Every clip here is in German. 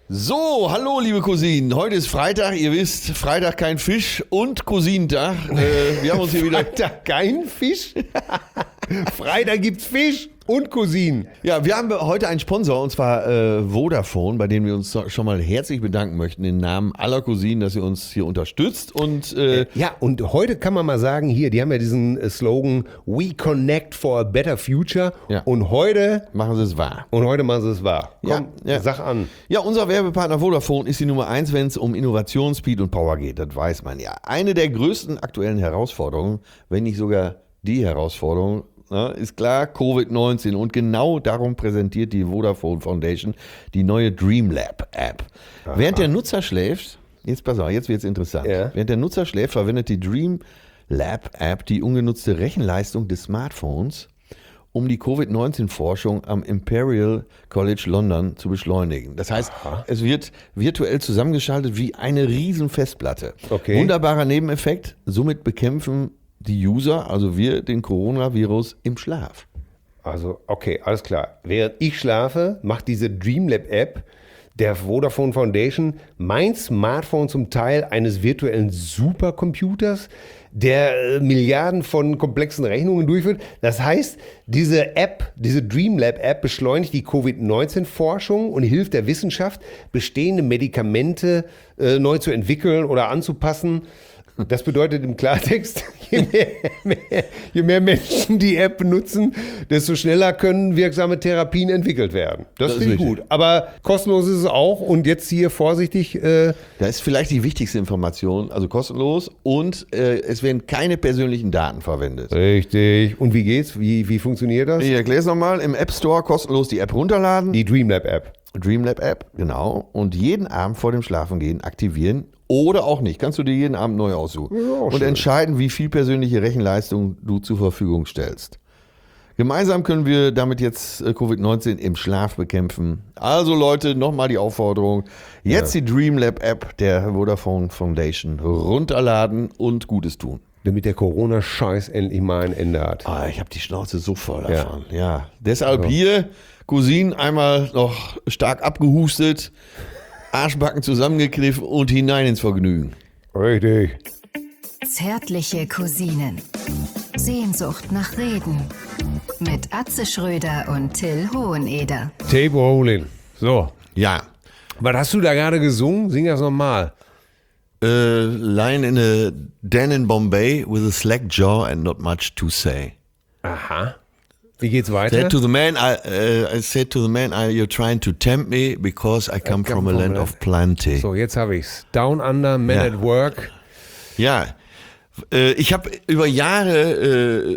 So, hallo liebe Cousinen. Heute ist Freitag, ihr wisst, Freitag kein Fisch und Cousinentag. Wir haben uns hier wieder... Freitag kein Fisch? Freitag gibt's Fisch und Cousinen. Ja, wir haben heute einen Sponsor, und zwar Vodafone, bei dem wir uns schon mal herzlich bedanken möchten, im Namen aller Cousinen, dass ihr uns hier unterstützt. Und ja, und heute kann man mal sagen, hier, die haben ja diesen Slogan We Connect for a Better Future. Ja. Und heute machen sie es wahr. machen sie es wahr. Komm, Ja. sag an. Ja, unser Werbepartner Vodafone ist die Nummer 1, wenn es um Innovation, Speed und Power geht. Das weiß man ja. Eine der größten aktuellen Herausforderungen, wenn nicht sogar die Herausforderung, ist klar, Covid-19. Und genau darum präsentiert die Vodafone Foundation die neue Dreamlab App. Aha. Während der Nutzer schläft, jetzt pass auf, jetzt wird es interessant. Ja. Während der Nutzer schläft, verwendet die Dreamlab App die ungenutzte Rechenleistung des Smartphones, um die Covid-19-Forschung am Imperial College London zu beschleunigen. Das heißt, es wird virtuell zusammengeschaltet wie eine riesen Festplatte. Okay. Wunderbarer Nebeneffekt, somit bekämpfen die User, also wir, den Coronavirus im Schlaf. Also, okay, alles klar. Während ich schlafe, macht diese Dreamlab-App der Vodafone Foundation mein Smartphone zum Teil eines virtuellen Supercomputers, der Milliarden von komplexen Rechnungen durchführt. Das heißt, diese App, diese Dreamlab-App beschleunigt die Covid-19-Forschung und hilft der Wissenschaft, bestehende Medikamente neu zu entwickeln oder anzupassen. Das bedeutet im Klartext, je mehr Menschen die App benutzen, desto schneller können wirksame Therapien entwickelt werden. Das finde ich gut. Aber kostenlos ist es auch. Und jetzt hier vorsichtig. Da ist vielleicht die wichtigste Information, also kostenlos, und es werden keine persönlichen Daten verwendet. Richtig. Und wie geht's? Wie funktioniert das? Ich erkläre es nochmal. Im App Store kostenlos die App runterladen. Die Dreamlab-App. Dreamlab-App, genau. Und jeden Abend vor dem Schlafengehen aktivieren oder auch nicht. Kannst du dir jeden Abend neu aussuchen. Ja, und schön. entscheiden, wie viel persönliche Rechenleistung du zur Verfügung stellst. Gemeinsam können wir damit jetzt Covid-19 im Schlaf bekämpfen. Also Leute, nochmal die Aufforderung. Jetzt die Dreamlab-App der Vodafone Foundation runterladen und Gutes tun. Damit der Corona-Scheiß endlich mal ein Ende hat. Ich habe die Schnauze so voll davon. Ja. Deshalb hier, Cousinen, einmal noch stark abgehustet, Arschbacken zusammengekniffen und hinein ins Vergnügen. Richtig. Zärtliche Cousinen. Sehnsucht nach Reden. Mit Atze Schröder und Till Hoheneder. Tape rolling. So. Ja. Was hast du da gerade gesungen? Sing das nochmal. Lying in a den in Bombay with a slack jaw and not much to say. Aha. Wie geht's weiter? Said to the man, I said to the man, you're trying to tempt me because I come from a land of plenty. So, jetzt habe ich's. Down Under, Men at Work. Ja, ich habe über Jahre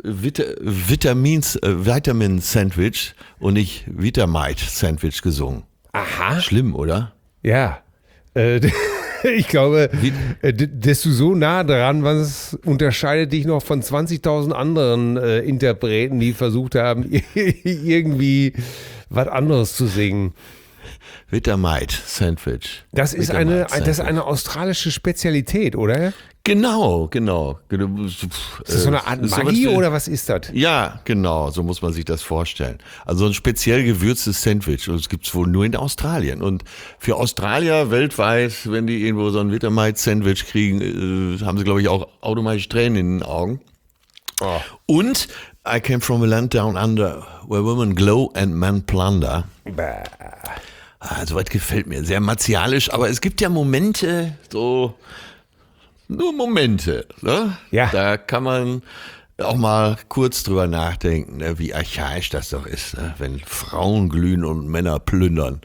Vitamin-Sandwich und nicht Vitamite-Sandwich gesungen. Aha. Schlimm, oder? Ja. Ich glaube, desto so nah dran, was unterscheidet dich noch von 20.000 anderen Interpreten, die versucht haben, irgendwie was anderes zu singen. Vitamite-Sandwich. Das ist eine australische Spezialität, oder? Genau. Ist das so eine Art Maggi oder was ist das? Ja, genau, so muss man sich das vorstellen. Also ein speziell gewürztes Sandwich. Und das gibt es wohl nur in Australien. Und für Australier weltweit, wenn die irgendwo so ein Vitamite-Sandwich kriegen, haben sie, glaube ich, auch automatisch Tränen in den Augen. Oh. Und I came from a land down under where women glow and men plunder. Soweit gefällt mir. Sehr martialisch, aber es gibt ja Momente, nur Momente, ne? Ja. Da kann man auch mal kurz drüber nachdenken, ne, wie archaisch das doch ist, ne? Wenn Frauen glühen und Männer plündern.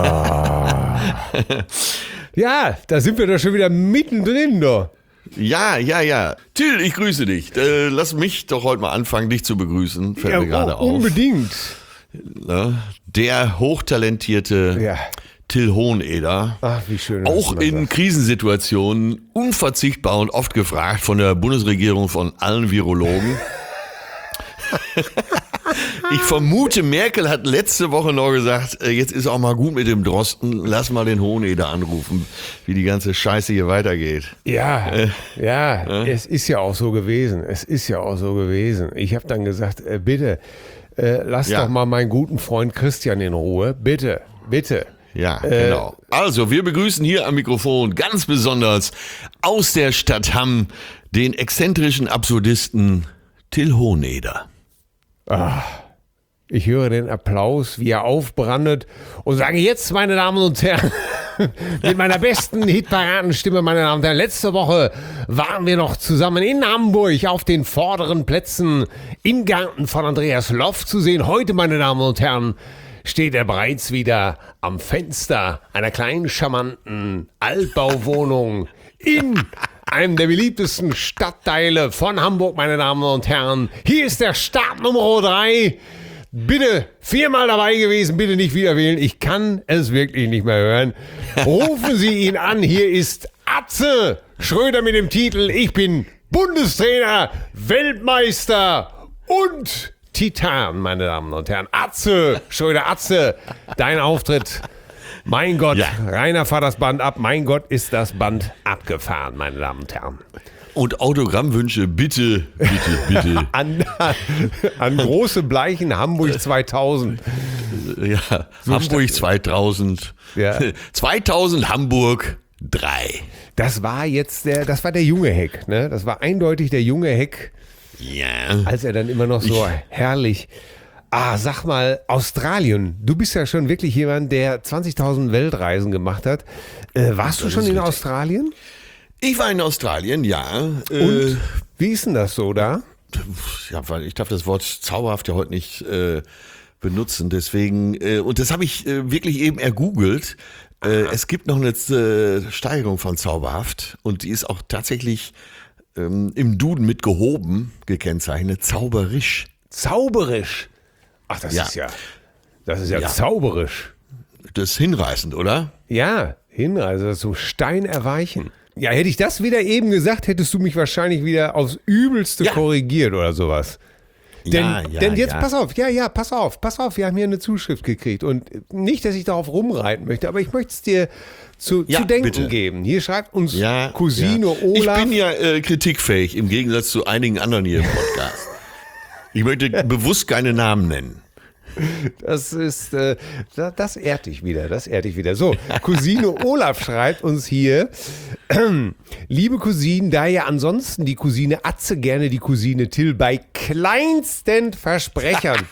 Ja, da sind wir doch schon wieder mittendrin, doch. Ja. Till, ich grüße dich. Lass mich doch heute mal anfangen, dich zu begrüßen. Fällt mir gerade auf. Unbedingt. Ne? Der hochtalentierte Till Hoheneder. Ach, wie schön. Auch in Krisensituationen unverzichtbar und oft gefragt von der Bundesregierung, von allen Virologen. Ich vermute, Merkel hat letzte Woche noch gesagt, jetzt ist auch mal gut mit dem Drosten, lass mal den Hoheneder anrufen, wie die ganze Scheiße hier weitergeht. Ja, es ist ja auch so gewesen. Ich habe dann gesagt, bitte, lass doch mal meinen guten Freund Christian in Ruhe. Bitte. Ja, genau. Also, wir begrüßen hier am Mikrofon ganz besonders aus der Stadt Hamm den exzentrischen Absurdisten Till Hoheneder. Ich höre den Applaus, wie er aufbrandet und sage jetzt, meine Damen und Herren, mit meiner besten Hitparadenstimme, meine Damen und Herren, letzte Woche waren wir noch zusammen in Hamburg auf den vorderen Plätzen im Garten von Andreas Loff zu sehen. Heute, meine Damen und Herren, steht er bereits wieder am Fenster einer kleinen, charmanten Altbauwohnung in einem der beliebtesten Stadtteile von Hamburg, meine Damen und Herren. Hier ist der Start Nummer 3. Bitte 4-mal dabei gewesen, bitte nicht wieder wählen. Ich kann es wirklich nicht mehr hören. Rufen Sie ihn an. Hier ist Atze Schröder mit dem Titel: Ich bin Bundestrainer, Weltmeister und Titan, meine Damen und Herren. Atze Schröder, Atze, dein Auftritt. Mein Gott, Ja. Rainer, fahr das Band ab. Mein Gott, ist das Band abgefahren, meine Damen und Herren. Und Autogrammwünsche bitte, bitte, bitte. An große Bleichen Hamburg 2000. Ja, Hamburg 2000. Ja. 2000 Hamburg 3. Das war der junge Heck, ne? Das war eindeutig der junge Heck, Ja. als er dann immer noch so herrlich. Sag mal, Australien. Du bist ja schon wirklich jemand, der 20.000 Weltreisen gemacht hat. Warst du schon in Australien? Ich war in Australien, ja. Und wie ist denn das so da? Ja, weil ich darf das Wort zauberhaft ja heute nicht benutzen, deswegen, und das habe ich wirklich eben ergoogelt. Es gibt noch eine Steigerung von zauberhaft und die ist auch tatsächlich im Duden mit gehoben gekennzeichnet, zauberisch. Zauberisch. Ach, das Ja. ist ja Ja. zauberisch. Das ist hinreißend, oder? Ja, Hinreise, so steinerweichen. Ja, hätte ich das wieder eben gesagt, hättest du mich wahrscheinlich wieder aufs Übelste Ja. korrigiert oder sowas. Denn jetzt, ja. pass auf, pass auf, wir haben hier eine Zuschrift gekriegt und nicht, dass ich darauf rumreiten möchte, aber ich möchte es dir zu denken bitte. geben. Hier schreibt uns Ja, Cousine ja. Olaf. Ich bin ja kritikfähig im Gegensatz zu einigen anderen hier im Podcast. Ich möchte bewusst keine Namen nennen. Das ist, das ehrt dich wieder, So, Cousine Olaf schreibt uns hier: Liebe Cousine, da ja ansonsten die Cousine Atze gerne die Cousine Till bei kleinsten Versprechern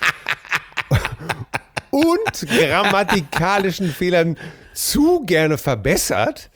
und grammatikalischen Fehlern zu gerne verbessert,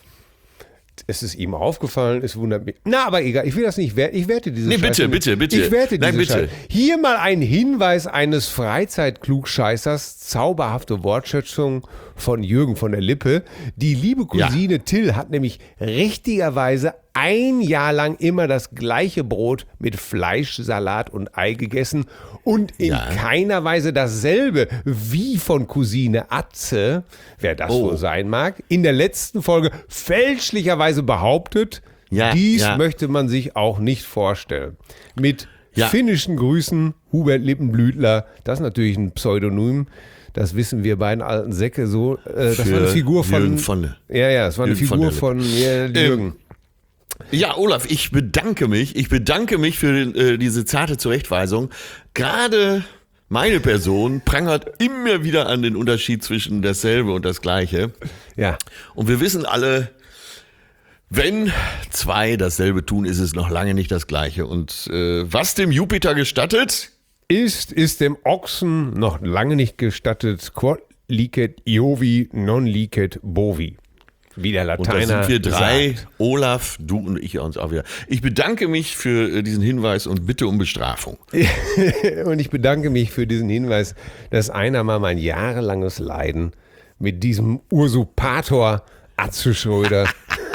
es ist ihm aufgefallen, es wundert mich. Na, aber egal, ich will das nicht werten. Ich werte diese Nee, bitte, Scheiße bitte, nicht. bitte. Ich werte Nein, diese bitte. Scheiße. Hier mal ein Hinweis eines Freizeitklugscheißers, zauberhafte Wortschätzung von Jürgen von der Lippe. Die liebe Cousine Till hat nämlich richtigerweise ein Jahr lang immer das gleiche Brot mit Fleisch, Salat und Ei gegessen und in keiner Weise dasselbe wie von Cousine Atze, wer das wohl sein mag, in der letzten Folge fälschlicherweise behauptet, dies möchte man sich auch nicht vorstellen. Mit finnischen Grüßen, Hubert Lippenblütler, das ist natürlich ein Pseudonym, das wissen wir beiden alten Säcke so. Das war eine Figur von Jürgen von das war eine Jürgen von Figur der von Jürgen. Ja, Olaf, ich bedanke mich für diese zarte Zurechtweisung. Gerade meine Person prangert immer wieder an den Unterschied zwischen dasselbe und das Gleiche. Ja. Und wir wissen alle, wenn zwei dasselbe tun, ist es noch lange nicht das Gleiche. Und was dem Jupiter gestattet, Ist dem Ochsen noch lange nicht gestattet, quod licet Iovi, non licet bovi. Wie der und da Lateiner sind wir drei, sagt. Olaf, du und ich uns auch wieder. Ich bedanke mich für diesen Hinweis und bitte um Bestrafung. Und ich bedanke mich für diesen Hinweis, dass einer mal mein jahrelanges Leiden mit diesem Usurpator Atze Schröder.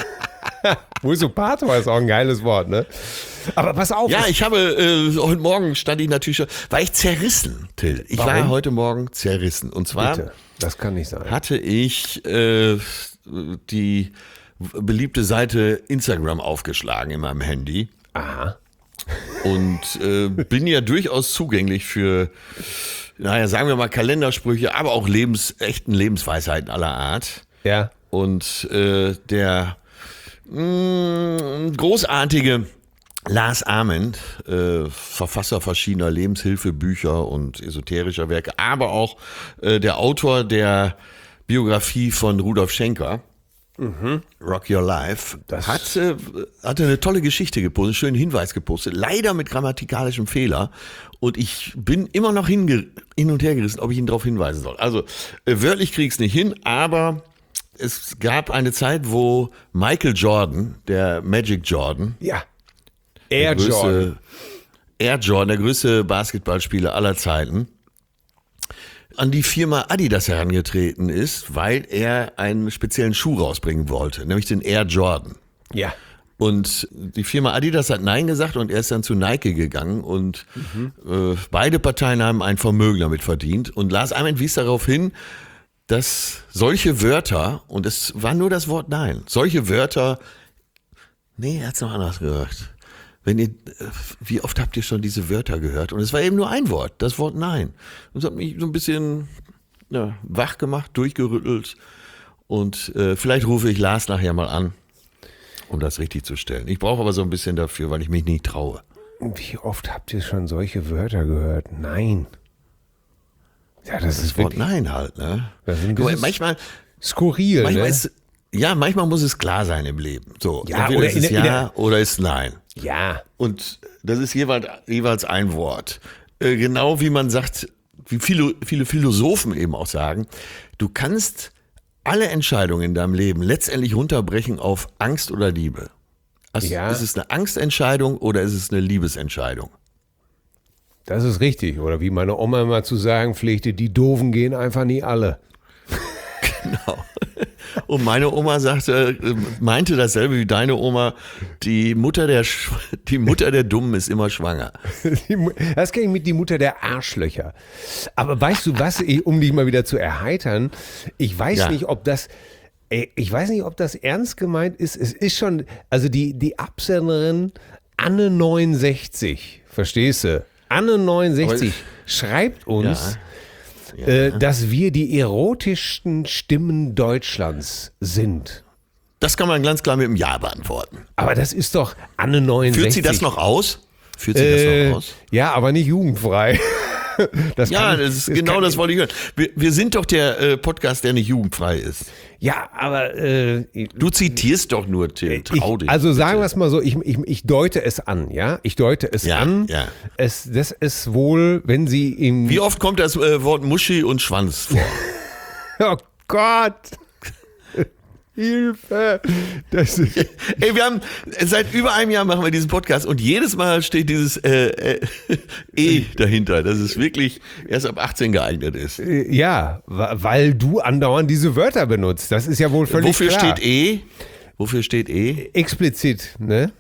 Usurpator ist auch ein geiles Wort, ne? Aber pass auf. Ja, ich habe, heute Morgen stand ich natürlich schon, war ich zerrissen, Till. Ich Warum? war heute Morgen zerrissen. Und zwar Bitte, das kann nicht sein. hatte ich die beliebte Seite Instagram aufgeschlagen in meinem Handy. Aha. Und bin ja durchaus zugänglich für, naja, sagen wir mal Kalendersprüche, aber auch echten Lebensweisheiten aller Art. Ja. Und der großartige Lars Ament, Verfasser verschiedener Lebenshilfebücher und esoterischer Werke, aber auch der Autor der Biografie von Rudolf Schenker. Rock Your Life, hatte eine tolle Geschichte gepostet, einen schönen Hinweis gepostet, leider mit grammatikalischem Fehler. Und ich bin immer noch hin und her gerissen, ob ich ihn darauf hinweisen soll. Also wörtlich kriege ich es nicht hin, aber es gab eine Zeit, wo Michael Jordan, der Magic Jordan, Ja. Air Jordan. Air Jordan, der größte Basketballspieler aller Zeiten, an die Firma Adidas herangetreten ist, weil er einen speziellen Schuh rausbringen wollte, nämlich den Air Jordan. Ja. Und die Firma Adidas hat Nein gesagt und er ist dann zu Nike gegangen und beide Parteien haben ein Vermögen damit verdient. Und Lars Ament wies darauf hin, dass solche Wörter, und es war nur das Wort Nein, solche Wörter, nee, er hat es noch anders gesagt. Wie oft habt ihr schon diese Wörter gehört? Und es war eben nur ein Wort, das Wort Nein. Und es hat mich so ein bisschen wach gemacht, durchgerüttelt. Und vielleicht rufe ich Lars nachher mal an, um das richtig zu stellen. Ich brauche aber so ein bisschen dafür, weil ich mich nicht traue. Wie oft habt ihr schon solche Wörter gehört? Nein. Ja, das ist Wort wirklich Nein halt, ne? Das ist ein Guck mal, bisschen skurril, ne? Manchmal muss es klar sein im Leben. So, Ja, entweder oder ist es Ja oder ist Nein. Ja. Und das ist jeweils ein Wort. Genau wie man sagt, wie viele Philosophen eben auch sagen, du kannst alle Entscheidungen in deinem Leben letztendlich runterbrechen auf Angst oder Liebe. Also Ja. ist es eine Angstentscheidung oder ist es eine Liebesentscheidung? Das ist richtig. Oder wie meine Oma immer zu sagen pflegte, die Doofen gehen einfach nie alle. Genau. Und meine Oma meinte dasselbe wie deine Oma, die Mutter der Dummen ist immer schwanger. Das kenne ich mit die Mutter der Arschlöcher. Aber weißt du was, um dich mal wieder zu erheitern, ich weiß nicht, ob das ernst gemeint ist. Es ist schon, also die Absenderin Anne 69, verstehst du? Anne 69 schreibt uns, dass wir die erotischsten Stimmen Deutschlands sind. Das kann man ganz klar mit einem Ja beantworten. Aber das ist doch Anne 69. Führt sie das noch aus? Ja, aber nicht jugendfrei. Das wollte ich hören. Wir sind doch der Podcast, der nicht jugendfrei ist. Ja, aber du zitierst doch nur, Till. Trau dich. Also sagen wir es mal so, ich deute es an, ja? Ich deute es an. Ja. Das ist wohl, wenn sie im... Wie oft kommt das Wort Muschi und Schwanz vor? Oh Gott! Hilfe! Ey, wir haben seit über einem Jahr machen wir diesen Podcast und jedes Mal steht dieses E dahinter, dass es wirklich erst ab 18 geeignet ist. Ja, weil du andauernd diese Wörter benutzt. Das ist ja wohl völlig klar. Wofür steht E? Explizit, ne?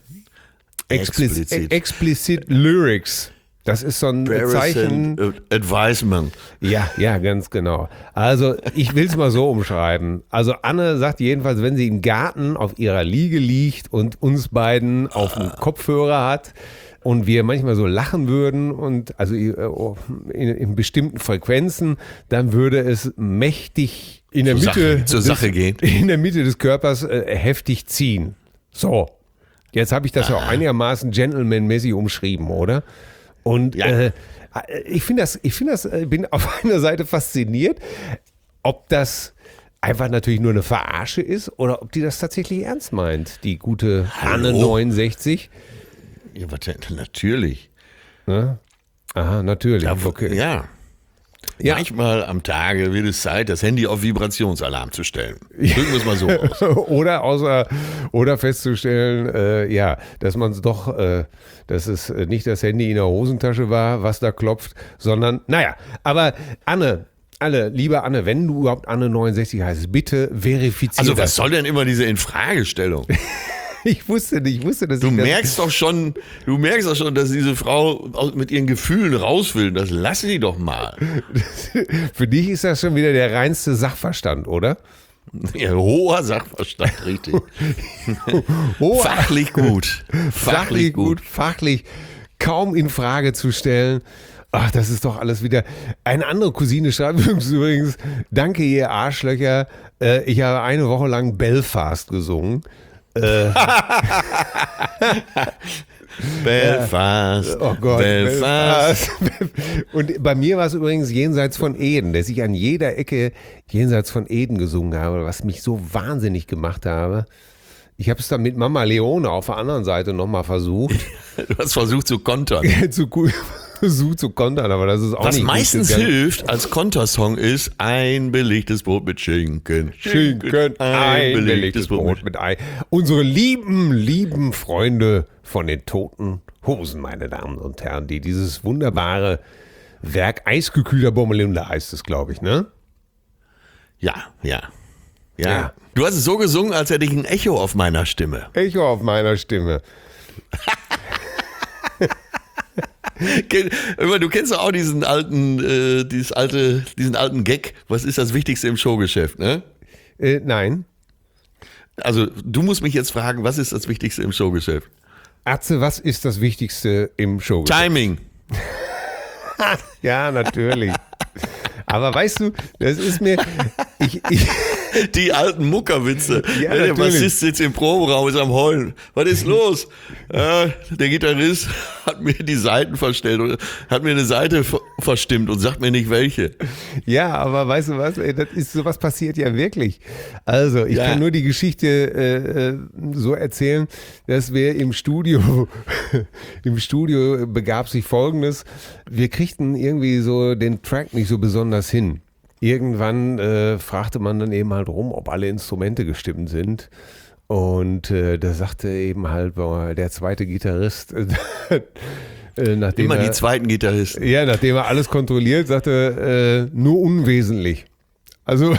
Explicit Lyrics. Das ist so ein Zeichen. Advisement. Ja, ganz genau. Also ich will es mal so umschreiben. Also Anne sagt jedenfalls, wenn sie im Garten auf ihrer Liege liegt und uns beiden auf dem Kopfhörer hat und wir manchmal so lachen würden und also in bestimmten Frequenzen, dann würde es mächtig in der Mitte des Körpers heftig ziehen. So, jetzt habe ich das ja auch einigermaßen gentlemanmäßig umschrieben, oder? Und ich bin auf einer Seite fasziniert, ob das einfach natürlich nur eine Verarsche ist oder ob die das tatsächlich ernst meint, die gute Anne 69. Ja, natürlich. Ne? Aha, natürlich. Ja, okay. Ja. Manchmal am Tage wird es Zeit, das Handy auf Vibrationsalarm zu stellen. Drücken wir es mal so aus. oder festzustellen, dass man es doch, dass es nicht das Handy in der Hosentasche war, was da klopft, sondern, aber liebe Anne, wenn du überhaupt Anne 69 heißt, bitte verifiziere Also was das. soll denn immer diese Infragestellung? Ich wusste, dass du merkst doch schon, dass diese Frau mit ihren Gefühlen raus will. Das lass sie doch mal. Für dich ist das schon wieder der reinste Sachverstand, oder? Ja, hoher Sachverstand, richtig. Fachlich gut. Fachlich kaum in Frage zu stellen. Ach, das ist doch alles wieder. Eine andere Cousine schreibt übrigens, danke ihr Arschlöcher, ich habe eine Woche lang Belfast gesungen. Belfast. Oh Gott, Belfast. Und bei mir war es übrigens Jenseits von Eden, dass ich an jeder Ecke Jenseits von Eden gesungen habe, was mich so wahnsinnig gemacht habe. Ich habe es dann mit Mama Leone auf der anderen Seite nochmal versucht. Du hast versucht zu kontern. Versucht zu kontern, aber das ist auch Was nicht meistens gut gegangen. hilft als Kontersong ist ein belegtes Brot mit Schinken. Ein belegtes Brot mit Ei. Unsere lieben Freunde von den Toten Hosen, meine Damen und Herren, die dieses wunderbare Werk Eisgekühlter Bommelunder heißt es, glaube ich, ne? Ja. Du hast es so gesungen, als hätte ich ein Echo auf meiner Stimme. Echo auf meiner Stimme. Du kennst doch auch diesen alten Gag. Was ist das Wichtigste im Showgeschäft, ne? Nein. Also, du musst mich jetzt fragen, was ist das Wichtigste im Showgeschäft? Atze, was ist das Wichtigste im Show? Timing. Ja, natürlich. Aber weißt du, das ist mir... Die alten Muckerwitze. Ja, der natürlich. Bassist sitzt im Proberaum, ist am Heulen. Was ist los? Der Gitarrist hat mir die Seiten verstellt und hat mir eine Seite verstimmt und sagt mir nicht welche. Ja, aber weißt du was, ey, sowas passiert ja wirklich. Also, ich kann nur die Geschichte so erzählen, dass wir im Studio begab sich Folgendes. Wir kriegten irgendwie so den Track nicht so besonders hin. Irgendwann fragte man dann eben halt rum, ob alle Instrumente gestimmt sind. Und da sagte eben halt der zweite Gitarrist, nachdem Immer die zweiten Gitarristen. Ja, nachdem er alles kontrolliert, sagte nur unwesentlich. Also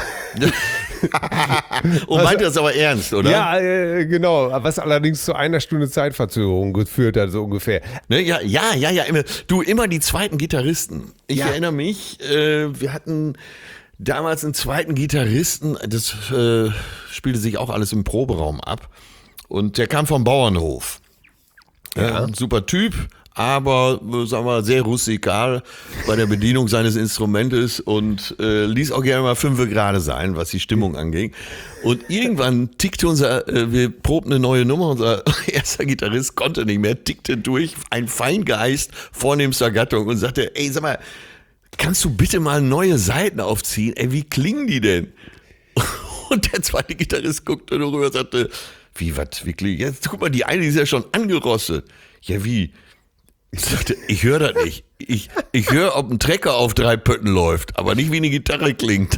Und meinte das aber ernst, oder? ja, genau. Was allerdings zu 1 Stunde Zeitverzögerung geführt hat, so ungefähr. Ne, ja, immer die zweiten Gitarristen. Ich erinnere mich, wir hatten damals einen zweiten Gitarristen, das spielte sich auch alles im Proberaum ab. Und der kam vom Bauernhof. Ja. Ein super Typ, aber sagen wir sehr rustikal bei der Bedienung seines Instrumentes und ließ auch gerne mal 5 gerade sein, was die Stimmung anging. Und irgendwann tickte wir probten eine neue Nummer, unser erster Gitarrist konnte nicht mehr, tickte durch, ein Feingeist vornehmster Gattung und sagte, ey, sag mal, kannst du bitte mal neue Seiten aufziehen? Ey, wie klingen die denn? Und der zweite Gitarrist guckte nur rüber und sagte, wie klingen? Jetzt guck mal, die eine, die ist ja schon angerostet. Ja, wie? Ich sagte, ich höre das nicht. Ich höre, ob ein Trecker auf 3 Pötten läuft, aber nicht, wie eine Gitarre klingt.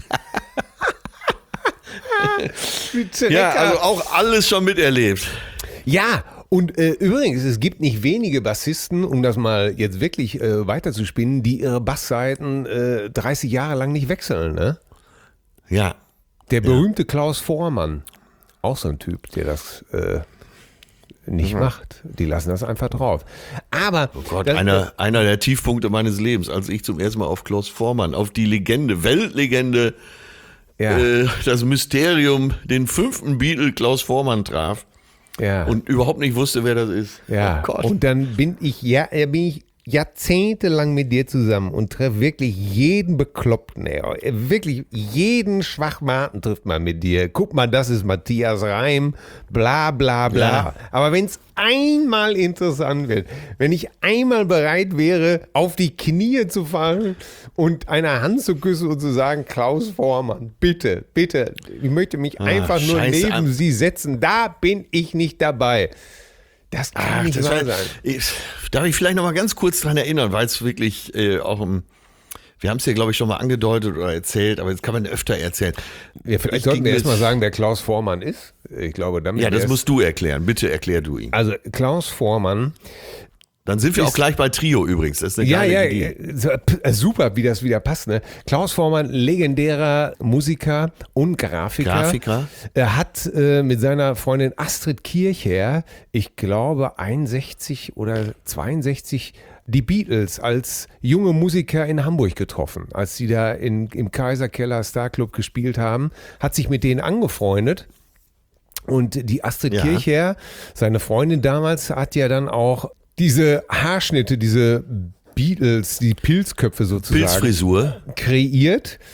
Ja, also auch alles schon miterlebt. Ja, und übrigens, es gibt nicht wenige Bassisten, um das mal jetzt wirklich weiterzuspinnen, die ihre Bassseiten 30 Jahre lang nicht wechseln, ne? Ja. Der berühmte Klaus Voormann, auch so ein Typ, der das nicht macht. Die lassen das einfach drauf. Aber oh Gott, einer der Tiefpunkte meines Lebens, als ich zum ersten Mal auf Klaus Voormann, auf die Legende, Weltlegende, das Mysterium, den 5. Beatle Klaus Voormann traf und überhaupt nicht wusste, wer das ist. Ja, oh Gott. und dann bin ich jahrzehntelang mit dir zusammen und treffe wirklich jeden Bekloppten, ey. Wirklich jeden Schwachmaten trifft man mit dir. Guck mal, das ist Matthias Reim, bla bla bla. Ja. Aber wenn es einmal interessant wird, wenn ich einmal bereit wäre, auf die Knie zu fallen und eine Hand zu küssen und zu sagen, Klaus Voormann, bitte, bitte, ich möchte mich einfach nur neben Sie setzen, da bin ich nicht dabei. Das kann nicht wahr sein. Darf ich vielleicht noch mal ganz kurz dran erinnern, weil es wirklich auch wir haben es ja, glaube ich, schon mal angedeutet oder erzählt, aber jetzt kann man öfter erzählen. Ja, vielleicht sollten wir erst mal sagen, wer Klaus Voormann ist. Ich glaube, damit ja, das musst du erklären. Bitte erklär du ihn. Also Klaus Voormann. Dann sind wir auch gleich bei Trio übrigens. Das ist eine geile Idee. Super, wie das wieder passt. Ne? Klaus Voormann, legendärer Musiker und Grafiker. Er hat mit seiner Freundin Astrid Kirchherr, ich glaube 61 oder 62, die Beatles als junge Musiker in Hamburg getroffen. Als sie da im Kaiserkeller Star Club gespielt haben, hat sich mit denen angefreundet. Und die Astrid Kirchherr, seine Freundin damals, hat ja dann auch diese Haarschnitte, diese Beatles, die Pilzköpfe sozusagen. Pilzfrisur. Kreiert.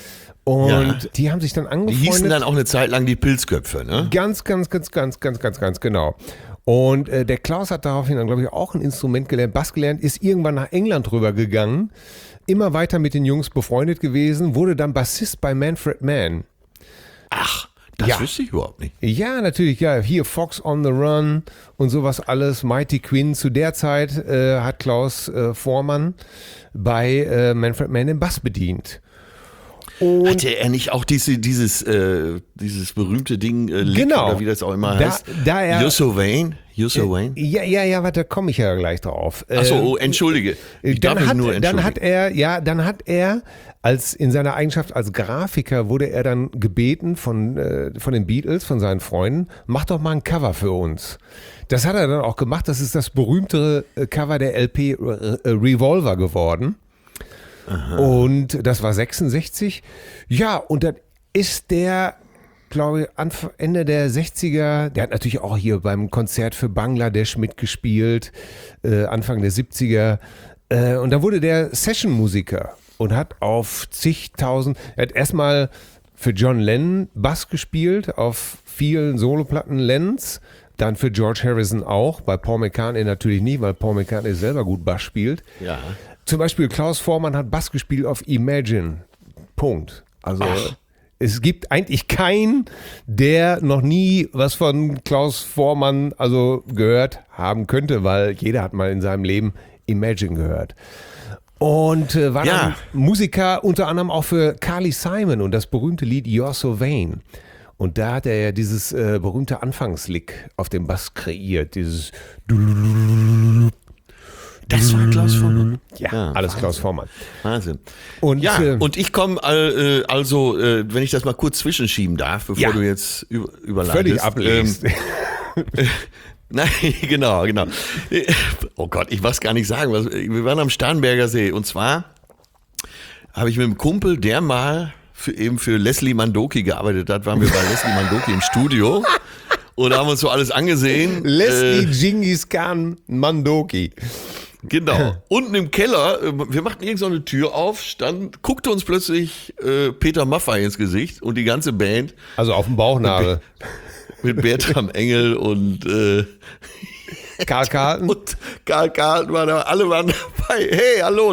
Und die haben sich dann Die angefreundet. hießen dann auch eine Zeit lang die Pilzköpfe, ne? Ganz genau. Und der Klaus hat daraufhin dann, glaube ich, auch ein Instrument gelernt, Bass gelernt, ist irgendwann nach England rübergegangen, immer weiter mit den Jungs befreundet gewesen, wurde dann Bassist bei Manfred Mann. Ach, das wüsste ich überhaupt nicht. Ja, natürlich, ja. Hier Fox on the Run und sowas alles. Mighty Quinn. Zu der Zeit hat Klaus Voormann bei Manfred Mann den Bass bedient. Und Hatte er nicht auch dieses berühmte Ding, Lick, Genau. oder wie das auch immer heißt? You're so vain? You're so vain? Ja, warte, komme ich ja gleich drauf. Achso, entschuldige. Ich darf mich nur entschuldigen. Dann hat er, als in seiner Eigenschaft als Grafiker, wurde er dann gebeten von den Beatles, von seinen Freunden, mach doch mal ein Cover für uns. Das hat er dann auch gemacht. Das ist das berühmte Cover der LP Revolver geworden. Aha. Und das war 66. Ja, und dann ist der, glaube ich, Ende der 60er, der hat natürlich auch hier beim Konzert für Bangladesch mitgespielt, Anfang der 70er. Und da wurde der Session-Musiker und hat auf zigtausend, er hat erstmal für John Lennon Bass gespielt, auf vielen Soloplatten Lennons, dann für George Harrison auch, bei Paul McCartney natürlich nicht, weil Paul McCartney selber gut Bass spielt. Ja. Zum Beispiel Klaus Voormann hat Bass gespielt auf Imagine. Punkt. Also es gibt eigentlich keinen, der noch nie was von Klaus Voormann gehört haben könnte, weil jeder hat mal in seinem Leben Imagine gehört. Und war dann Musiker unter anderem auch für Carly Simon und das berühmte Lied You're So Vain. Und da hat er ja dieses berühmte Anfangslick auf dem Bass kreiert, dieses Das war Klaus Voormann. Ja, alles Klaus Voormann. Wahnsinn. Und, und ich komme wenn ich das mal kurz zwischenschieben darf, bevor du jetzt überleitest. Völlig ablegst. Nein, genau. Oh Gott, ich weiß gar nicht sagen. Wir waren am Starnberger See und zwar habe ich mit einem Kumpel, der mal für Leslie Mandoki gearbeitet hat, waren wir bei Leslie Mandoki im Studio und haben uns so alles angesehen. Leslie Genghis Khan Mandoki. Genau. Unten im Keller, wir machten irgend so eine Tür auf, guckte uns plötzlich Peter Maffay ins Gesicht und die ganze Band. Also auf dem Bauchnabel. Mit Bertram Engel und Karl Carlton. Und Karl Carlton war da, alle waren dabei. Hey, hallo,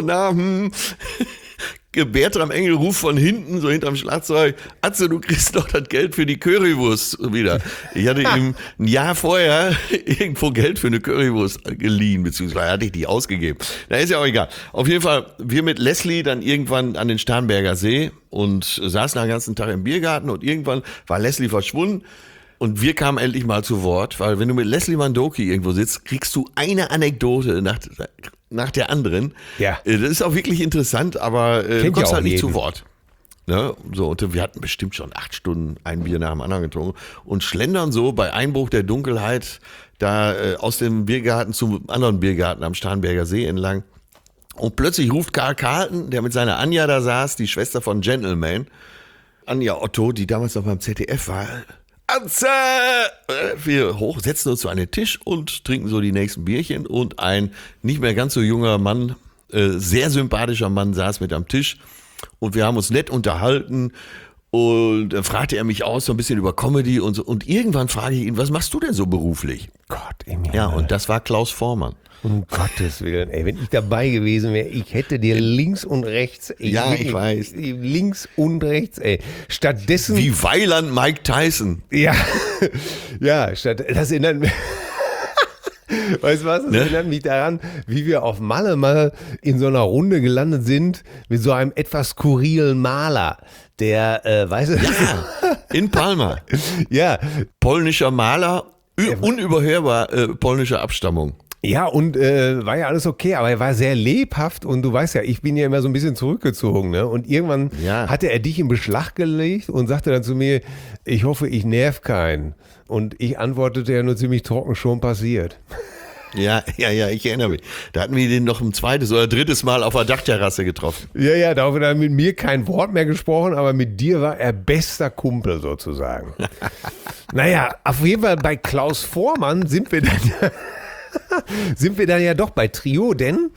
Bertram Engel ruft von hinten, so hinterm Schlagzeug, Atze, du kriegst doch das Geld für die Currywurst wieder. Ich hatte ihm ein Jahr vorher irgendwo Geld für eine Currywurst geliehen, beziehungsweise hatte ich die ausgegeben. Na, ist ja auch egal. Auf jeden Fall, wir mit Leslie dann irgendwann an den Starnberger See und saßen den ganzen Tag im Biergarten und irgendwann war Leslie verschwunden. Und wir kamen endlich mal zu Wort, weil wenn du mit Leslie Mandoki irgendwo sitzt, kriegst du eine Anekdote nach der anderen. Ja. Das ist auch wirklich interessant, aber du kommst halt nicht zu Wort. Ne? So, und wir hatten bestimmt schon 8 Stunden ein Bier nach dem anderen getrunken und schlendern so bei Einbruch der Dunkelheit da aus dem Biergarten zum anderen Biergarten am Starnberger See entlang. Und plötzlich ruft Karl Carlton, der mit seiner Anja da saß, die Schwester von Gentleman, Anja Otto, die damals noch beim ZDF war, Atze! Wir setzen uns zu einem Tisch und trinken so die nächsten Bierchen und ein nicht mehr ganz so junger Mann, sehr sympathischer Mann saß mit am Tisch und wir haben uns nett unterhalten und dann fragte er mich aus so ein bisschen über Comedy und so und irgendwann frage ich ihn, was machst du denn so beruflich? Gott im Himmel. Ja, und das war Klaus Voormann. Um Gottes Willen, ey, wenn ich dabei gewesen wäre, ich hätte dir links und rechts, ey, Ja, ich weiß. Links und rechts, ey. Stattdessen. Wie Weiland Mike Tyson. Ja, das erinnert mich. Weißt du was? Das erinnert mich daran, wie wir auf Malle mal in so einer Runde gelandet sind mit so einem etwas skurrilen Maler, der, weißt du? Ja, in Palma. Ja. Polnischer Maler, unüberhörbar polnischer Abstammung. Ja, und war ja alles okay, aber er war sehr lebhaft und du weißt ja, ich bin ja immer so ein bisschen zurückgezogen, ne? Und irgendwann hatte er dich in Beschlag gelegt und sagte dann zu mir, ich hoffe, ich nerv keinen. Und ich antwortete ja nur ziemlich trocken, schon passiert. Ja, ich erinnere mich. Da hatten wir den noch ein zweites oder drittes Mal auf der Dachterrasse getroffen. Ja, daraufhin hat er mit mir kein Wort mehr gesprochen, aber mit dir war er bester Kumpel sozusagen. Naja, auf jeden Fall bei Klaus Voormann sind wir dann ja doch bei Trio, denn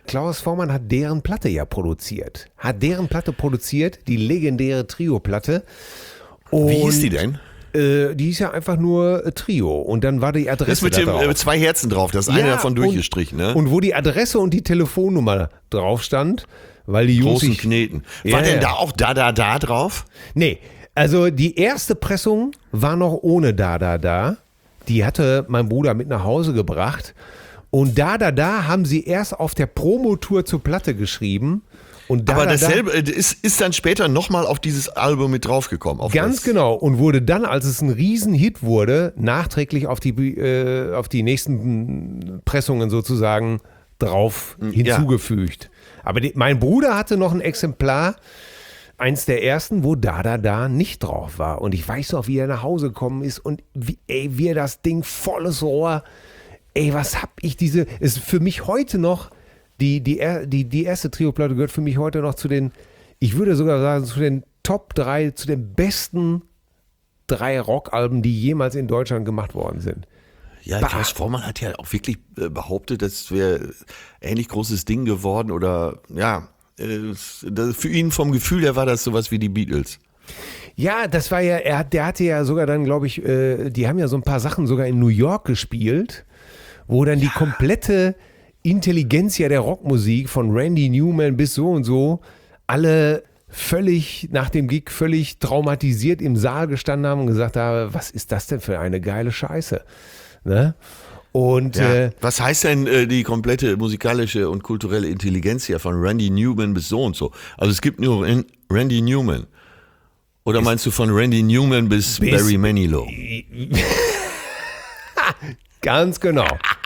Klaus Voormann hat deren Platte ja produziert. Die legendäre Trio-Platte. Wie hieß die denn? Die hieß ja einfach nur Trio. Und dann war die Adresse Das mit da drauf. dem 2 Herzen drauf, das eine davon durchgestrichen, ne? Und wo die Adresse und die Telefonnummer drauf stand, weil die Jungs Großen sich... Kneten. War denn da auch da drauf? Nee, also die erste Pressung war noch ohne Da. Die hatte mein Bruder mit nach Hause gebracht. Und Da haben sie erst auf der Promotour zur Platte geschrieben. Und Aber dasselbe ist dann später nochmal auf dieses Album mit draufgekommen. Ganz genau. Und wurde dann, als es ein Riesenhit wurde, nachträglich auf die nächsten Pressungen sozusagen drauf hinzugefügt. Aber mein Bruder hatte noch ein Exemplar, eins der ersten, wo Da nicht drauf war. Und ich weiß noch, wie er nach Hause gekommen ist und wie er das Ding volles Rohr, was hab ich ist für mich heute noch, die erste Trio-Platte gehört für mich heute noch zu den, ich würde sogar sagen, zu den Top 3, zu den besten 3 Rockalben, die jemals in Deutschland gemacht worden sind. Ja, Klaus Voormann hat ja auch wirklich behauptet, das wäre ähnlich großes Ding geworden oder für ihn vom Gefühl her war das sowas wie die Beatles. Ja, das war ja, der hatte ja sogar dann, glaube ich, die haben ja so ein paar Sachen sogar in New York gespielt, wo dann die komplette Intelligenzia der Rockmusik von Randy Newman bis so und so alle nach dem Gig völlig traumatisiert im Saal gestanden haben und gesagt haben, was ist das denn für eine geile Scheiße? Ne? Und was heißt denn die komplette musikalische und kulturelle Intelligenz hier von Randy Newman bis so und so? Also es gibt nur Randy Newman. Oder meinst du von Randy Newman bis Barry Manilow? Ganz genau.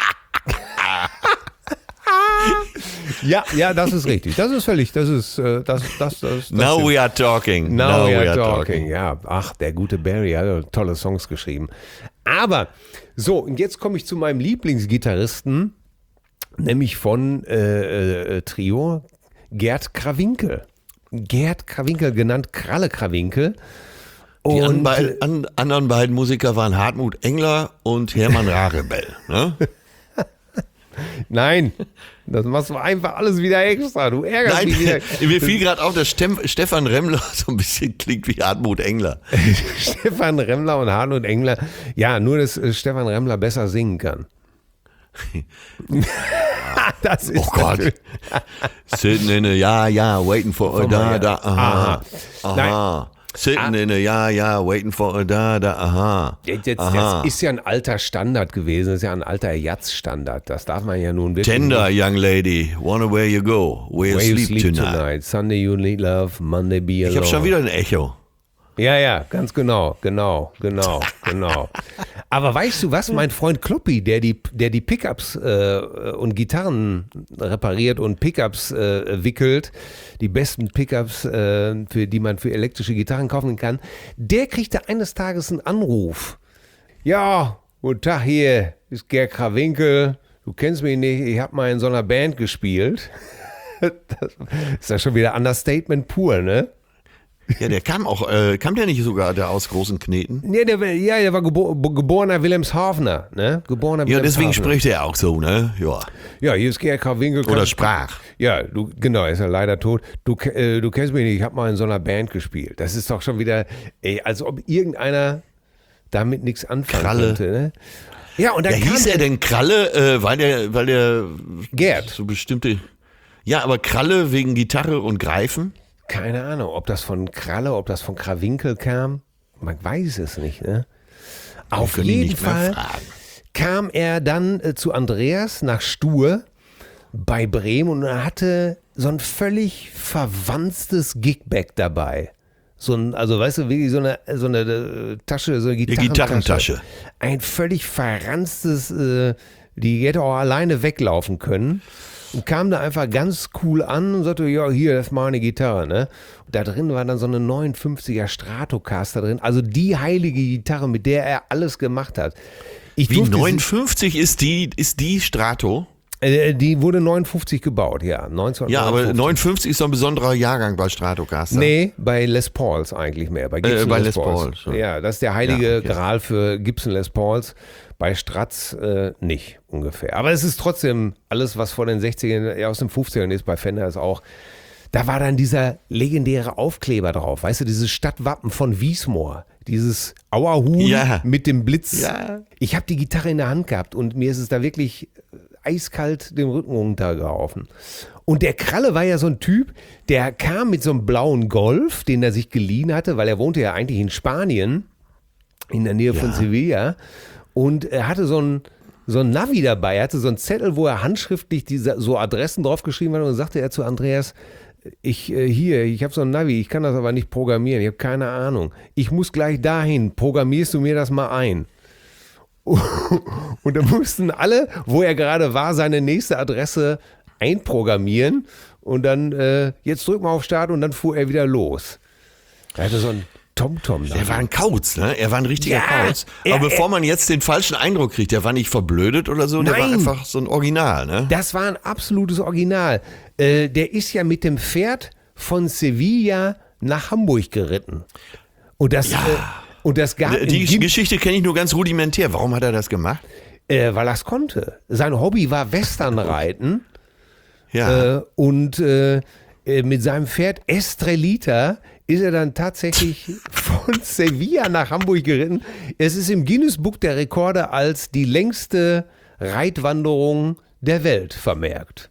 Ja, das ist richtig. Das ist völlig, das ist. Now we are talking. Now we are talking. Ja, der gute Barry hat tolle Songs geschrieben. Aber, so, und jetzt komme ich zu meinem Lieblingsgitarristen, nämlich von Trio, Gerd Krawinkel. Gerd Krawinkel, genannt Kralle Krawinkel. Die anderen beiden Musiker waren Hartmut Engler und Hermann Rarebell. Ne? Nein, das machst du einfach alles wieder extra. Du ärgerst mich wieder. Mir fiel gerade auf, dass Stefan Remmler so ein bisschen klingt wie Hartmut Engler. Stefan Remmler und Hartmut Engler. Ja, nur, dass Stefan Remmler besser singen kann. Das ist Gott. Sitting in a waiting for a da. Aha. Sitting in a waiting for a da. Aha. Das ist ja ein alter Standard gewesen. Das ist ja ein alter Jazz-Standard. Das darf man ja nun wirklich. Tender, young lady, wonder where you go, where you sleep tonight. Sunday you need love, Monday be alone. Ich habe schon wieder ein Echo. Ja, ganz genau. Aber weißt du was, mein Freund Kloppi, der die Pickups und Gitarren repariert und Pickups wickelt, die besten Pickups, die man für elektrische Gitarren kaufen kann, der kriegte eines Tages einen Anruf. Ja, guten Tag, hier ist Gerd Krawinkel. Du kennst mich nicht, ich habe mal in so einer Band gespielt. Das ist ja schon wieder Understatement pur, ne? Ja, der kam der nicht sogar da aus Großen Kneten? Nee, der war geborener Wilhelmshavener, ne? Ja, deswegen spricht er auch so, ne? Ja, hier ist Gerd Krawinkel. Oder sprach. Ja, er ist ja leider tot. Du kennst mich nicht, ich habe mal in so einer Band gespielt. Das ist doch schon wieder, als ob irgendeiner damit nichts anfangen könnte, ne? Ja, und dann hieß er denn Kralle, weil der Gerd. So bestimmte. Ja, aber Kralle wegen Gitarre und Greifen? Keine Ahnung, ob das von Kralle, ob das von Krawinkel kam. Man weiß es nicht, ne? Auf jeden Fall kam er dann zu Andreas nach Stur bei Bremen und er hatte so ein völlig verwanztes Gigback dabei. Also weißt du, wirklich so eine Tasche, so eine Gitarrentasche. Ein völlig verranztes, die hätte auch alleine weglaufen können. Und kam da einfach ganz cool an und sagte, ja, hier, das ist meine Gitarre, ne? Und da drin war dann so eine 59er Stratocaster drin, also die heilige Gitarre, mit der er alles gemacht hat. Wie 59 ist die Strato? Die wurde 59 gebaut, ja. 1959. Ja, aber 59 ist so ein besonderer Jahrgang bei Stratocaster. Nee, bei Les Pauls eigentlich mehr. Bei Gibson bei Les Les Pauls. Pauls, schon. Ja, das ist der heilige Ja, okay. Gral für Gibson Les Pauls. Bei Strats nicht ungefähr. Aber es ist trotzdem alles, was vor den 60ern, aus den 50ern ist, bei Fender ist auch. Da war dann dieser legendäre Aufkleber drauf. Weißt du, dieses Stadtwappen von Wiesmoor. Dieses Auerhuhn Ja. mit dem Blitz. Ja. Ich habe die Gitarre in der Hand gehabt und mir ist es da wirklich eiskalt den Rücken runtergelaufen. Und der Kralle war ja so ein Typ, der kam mit so einem blauen Golf, den er sich geliehen hatte, weil er wohnte ja eigentlich in Spanien, in der Nähe von Sevilla. Und er hatte so ein Navi dabei, er hatte so einen Zettel, wo er handschriftlich so Adressen draufgeschrieben hat und sagte er zu Andreas, ich habe so ein Navi, ich kann das aber nicht programmieren, ich habe keine Ahnung. Ich muss gleich dahin, programmierst du mir das mal ein? Und da mussten alle, wo er gerade war, seine nächste Adresse einprogrammieren und dann, jetzt drück mal auf Start und dann fuhr er wieder los. Er hatte so ein TomTom. Der war ein Kauz, ne? Er war ein richtiger Ja, Kauz. Aber bevor man jetzt den falschen Eindruck kriegt, der war nicht verblödet oder so, der war Nein. einfach so ein Original, ne? Das war ein absolutes Original. Der ist ja mit dem Pferd von Sevilla nach Hamburg geritten. Und das gab Die Geschichte kenne ich nur ganz rudimentär. Warum hat er das gemacht? weil er es konnte. Sein Hobby war Westernreiten. Ja. Und mit seinem Pferd Estrelita ist er dann tatsächlich von Sevilla nach Hamburg geritten. Es ist im Guinness Buch der Rekorde als die längste Reitwanderung der Welt vermerkt.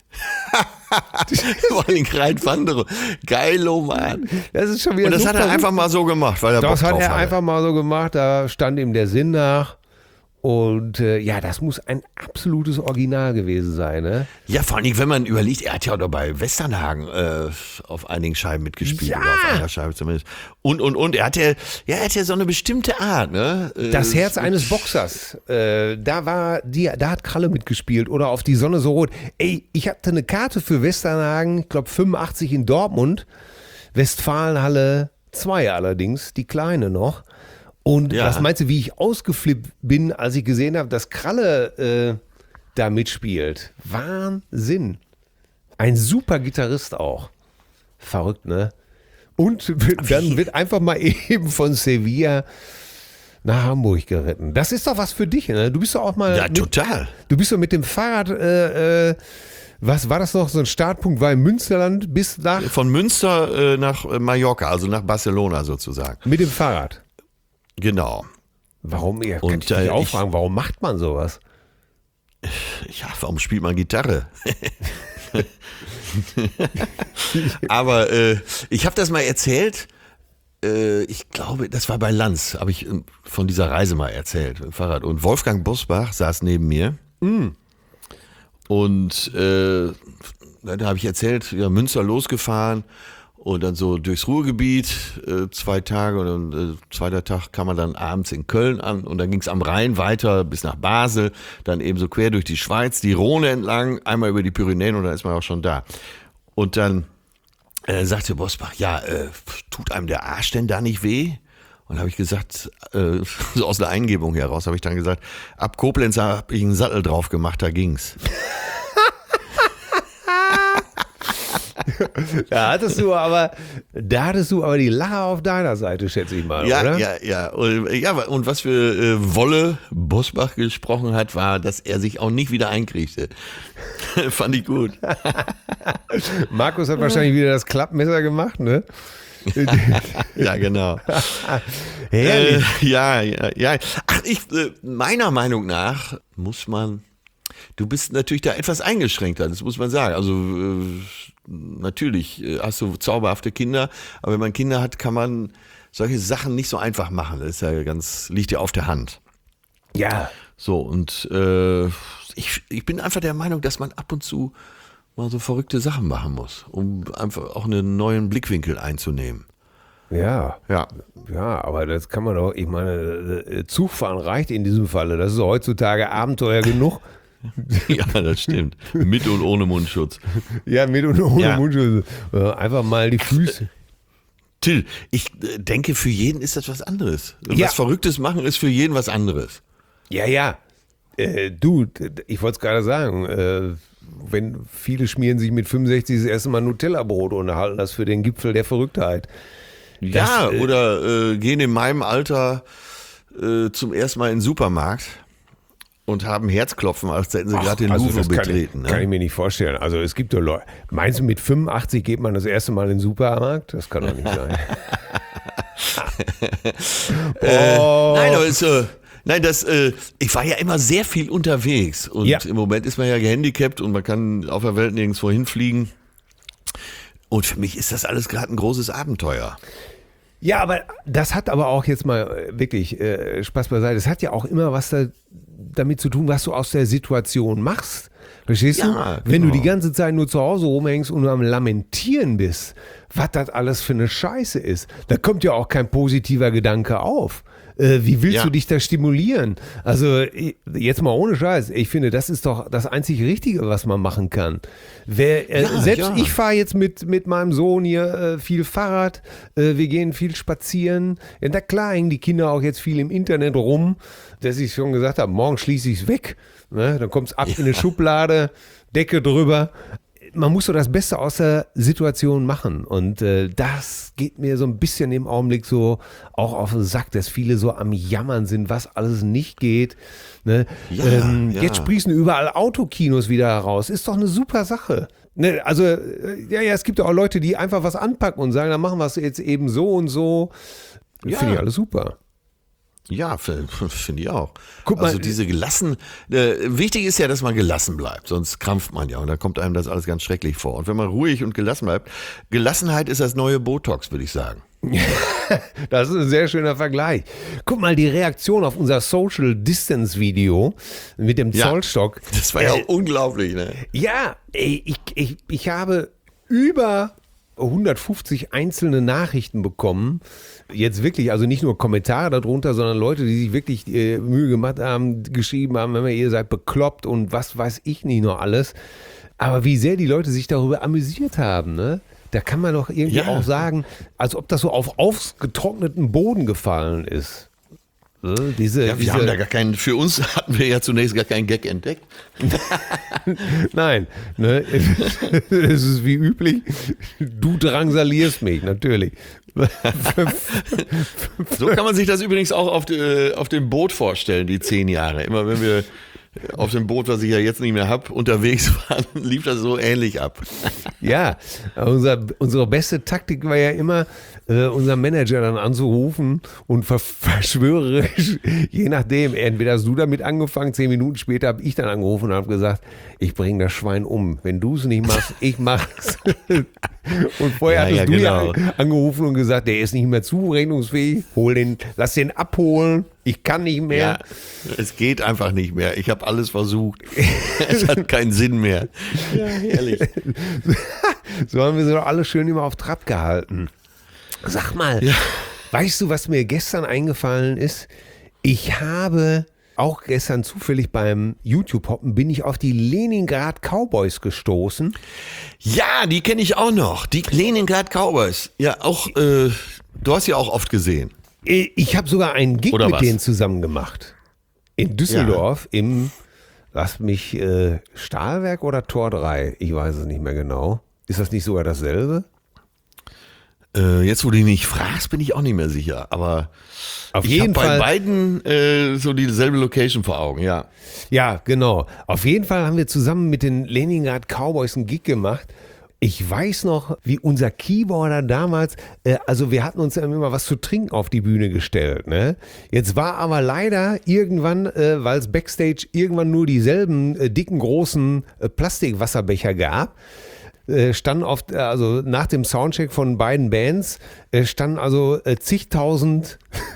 Vor allem Reitwanderung. Geilo, Mann. Das ist schon wieder Und das so hat er verrückt. einfach mal so gemacht, weil er Das Bock hat drauf er hatte. einfach mal so gemacht, da stand ihm der Sinn nach. Und ja, das muss ein absolutes Original gewesen sein, ne? Ja, vor allem, wenn man überlegt, er hat ja auch noch bei Westernhagen auf einigen Scheiben mitgespielt. Ja. Oder auf einer Scheibe zumindest. Und er hat ja so eine bestimmte Art, ne? Das Herz eines Boxers, da hat Kralle mitgespielt oder auf die Sonne so rot. Ey, ich hatte eine Karte für Westernhagen, ich glaube 85 in Dortmund, Westfalenhalle 2 allerdings, die kleine noch. Und Ja. was meinst du, wie ich ausgeflippt bin, als ich gesehen habe, dass Kralle da mitspielt? Wahnsinn. Ein super Gitarrist auch. Verrückt, ne? Und dann wird einfach mal eben von Sevilla nach Hamburg geritten. Das ist doch was für dich, ne? Du bist doch auch mal. Ja, total. Du bist doch mit dem Fahrrad, was war das noch? So ein Startpunkt war im Münsterland bis nach. Von Münster nach Mallorca, also nach Barcelona sozusagen. Mit dem Fahrrad. Genau. Warum? Ja, Und, kann ich dich auch fragen, warum macht man sowas? Ja, warum spielt man Gitarre? Aber ich habe das mal erzählt. Ich glaube, das war bei Lanz, habe ich von dieser Reise mal erzählt, mit dem Fahrrad. Und Wolfgang Bosbach saß neben mir. Und da habe ich erzählt, ja, Münster losgefahren und dann so durchs Ruhrgebiet 2 Tage und dann zweiter Tag kam man dann abends in Köln an und dann ging es am Rhein weiter bis nach Basel, dann eben so quer durch die Schweiz, die Rhone entlang, einmal über die Pyrenäen und dann ist man auch schon da. Und dann sagte Bosbach, ja, tut einem der Arsch denn da nicht weh? Und habe ich gesagt, so aus der Eingebung heraus, habe ich dann gesagt, ab Koblenz habe ich einen Sattel drauf gemacht, da ging's. Da hattest du aber die Lacher auf deiner Seite, schätze ich mal, Ja, oder? ja. Und was für Wolle Bosbach gesprochen hat, war, dass er sich auch nicht wieder einkriegte. Fand ich gut. Markus hat wahrscheinlich wieder das Klappmesser gemacht, ne? Ja, genau. Herrlich. Ja. Ach, meiner Meinung nach muss man, du bist natürlich da etwas eingeschränkter, das muss man sagen. Also natürlich hast du zauberhafte Kinder, aber wenn man Kinder hat, kann man solche Sachen nicht so einfach machen. Das ist ja liegt ja auf der Hand. Ja. So, und ich bin einfach der Meinung, dass man ab und zu mal so verrückte Sachen machen muss, um einfach auch einen neuen Blickwinkel einzunehmen. Ja. Ja. Ja, aber das kann man doch, ich meine, Zugfahren reicht in diesem Falle. Das ist heutzutage Abenteuer genug. Ja, das stimmt. Mit und ohne Mundschutz. Ja, mit und ohne Ja. Mundschutz. Einfach mal die Füße. Till, ich denke, für jeden ist das was anderes. Ja. Was Verrücktes machen ist für jeden was anderes. Ja, ja. Du, ich wollte es gerade sagen, wenn viele schmieren sich mit 65 das erste Mal Nutella-Brot und halten das für den Gipfel der Verrücktheit. Ja, oder gehen in meinem Alter zum ersten Mal in den Supermarkt und haben Herzklopfen, als hätten sie gerade den Louvre betreten. Kann ich mir nicht vorstellen. Also es gibt doch Leute, meinst du mit 85 geht man das erste Mal in den Supermarkt? Das kann doch nicht sein. Nein, aber ich war ja immer sehr viel unterwegs und im Moment ist man ja gehandicapt und man kann auf der Welt nirgendwo hinfliegen. Und für mich ist das alles gerade ein großes Abenteuer. Ja, aber das hat aber auch jetzt mal wirklich Spaß beiseite. Das hat ja auch immer was damit zu tun, was du aus der Situation machst. Verstehst du? Wenn du die ganze Zeit nur zu Hause rumhängst und nur am Lamentieren bist, was das alles für eine Scheiße ist, da kommt ja auch kein positiver Gedanke auf. Wie willst du dich da stimulieren? Also jetzt mal ohne Scheiß, ich finde, das ist doch das einzig Richtige, was man machen kann. Ich fahre jetzt mit meinem Sohn hier viel Fahrrad, wir gehen viel spazieren. Ja, na klar hängen die Kinder auch jetzt viel im Internet rum, dass ich schon gesagt habe, morgen schließe ich es weg. Ne? Dann kommt es ab in eine Schublade, Decke drüber. Man muss so das Beste aus der Situation machen und das geht mir so ein bisschen im Augenblick so auch auf den Sack, dass viele so am Jammern sind, was alles nicht geht. Ne? Jetzt sprießen überall Autokinos wieder heraus, ist doch eine super Sache. Ne? Also es gibt auch Leute, die einfach was anpacken und sagen, dann machen wir es jetzt eben so und so. Finde ich alles super. Ja, finde ich auch. Guck mal, also diese wichtig ist ja, dass man gelassen bleibt, sonst krampft man ja und da kommt einem das alles ganz schrecklich vor. Und wenn man ruhig und gelassen bleibt, Gelassenheit ist das neue Botox, würde ich sagen. Das ist ein sehr schöner Vergleich. Guck mal, die Reaktion auf unser Social Distance Video mit dem Zollstock. Das war ja auch unglaublich, ne? Ja, ich habe über 150 einzelne Nachrichten bekommen. Jetzt wirklich, also nicht nur Kommentare darunter, sondern Leute, die sich wirklich Mühe gemacht haben, geschrieben haben, ihr seid bekloppt und was weiß ich nicht noch alles. Aber wie sehr die Leute sich darüber amüsiert haben, ne? Da kann man doch irgendwie auch sagen, als ob das so auf ausgetrockneten Boden gefallen ist. Wir haben da gar keinen, für uns hatten wir ja zunächst gar keinen Gag entdeckt. Nein, ne? Es ist wie üblich, du drangsalierst mich, natürlich. So kann man sich das übrigens auch auf dem Boot vorstellen, die 10 Jahre. Immer wenn wir auf dem Boot, was ich ja jetzt nicht mehr habe, unterwegs waren, lief das so ähnlich ab. Ja, unsere beste Taktik war ja immer, unseren Manager dann anzurufen und verschwörerisch, je nachdem, entweder hast du damit angefangen, 10 Minuten später habe ich dann angerufen und habe gesagt, ich bringe das Schwein um. Wenn du es nicht machst, ich mach's. Und vorher hattest du ja angerufen und gesagt, der ist nicht mehr zurechnungsfähig, lass den abholen, ich kann nicht mehr. Ja, es geht einfach nicht mehr. Ich habe alles versucht. Es hat keinen Sinn mehr. Ja, herrlich. So haben wir sie doch alle schön immer auf Trab gehalten. Sag mal, weißt du, was mir gestern eingefallen ist? Ich habe auch gestern zufällig beim YouTube-Hoppen bin ich auf die Leningrad Cowboys gestoßen. Ja, die kenne ich auch noch. Die Leningrad Cowboys. Ja, auch, du hast sie auch oft gesehen. Ich habe sogar einen Gig mit denen zusammen gemacht. In Düsseldorf im, Stahlwerk oder Tor 3? Ich weiß es nicht mehr genau. Ist das nicht sogar dasselbe? Jetzt, wo du mich fragst, bin ich auch nicht mehr sicher. Aber auf jeden Fall bei beiden so dieselbe Location vor Augen, ja. Ja, genau. Auf jeden Fall haben wir zusammen mit den Leningrad Cowboys einen Gig gemacht. Ich weiß noch, wie unser Keyboarder damals, also wir hatten uns ja immer was zu trinken auf die Bühne gestellt. Ne? Jetzt war aber leider irgendwann, weil es Backstage irgendwann nur dieselben dicken, großen Plastikwasserbecher gab, standen also nach dem Soundcheck von beiden Bands, standen also zigtausend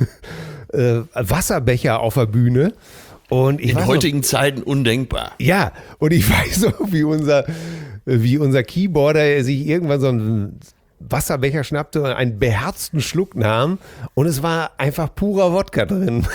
Wasserbecher auf der Bühne. Und in heutigen Zeiten undenkbar. Ja, und ich weiß noch, wie unser Keyboarder sich irgendwann so einen Wasserbecher schnappte und einen beherzten Schluck nahm und es war einfach purer Wodka drin.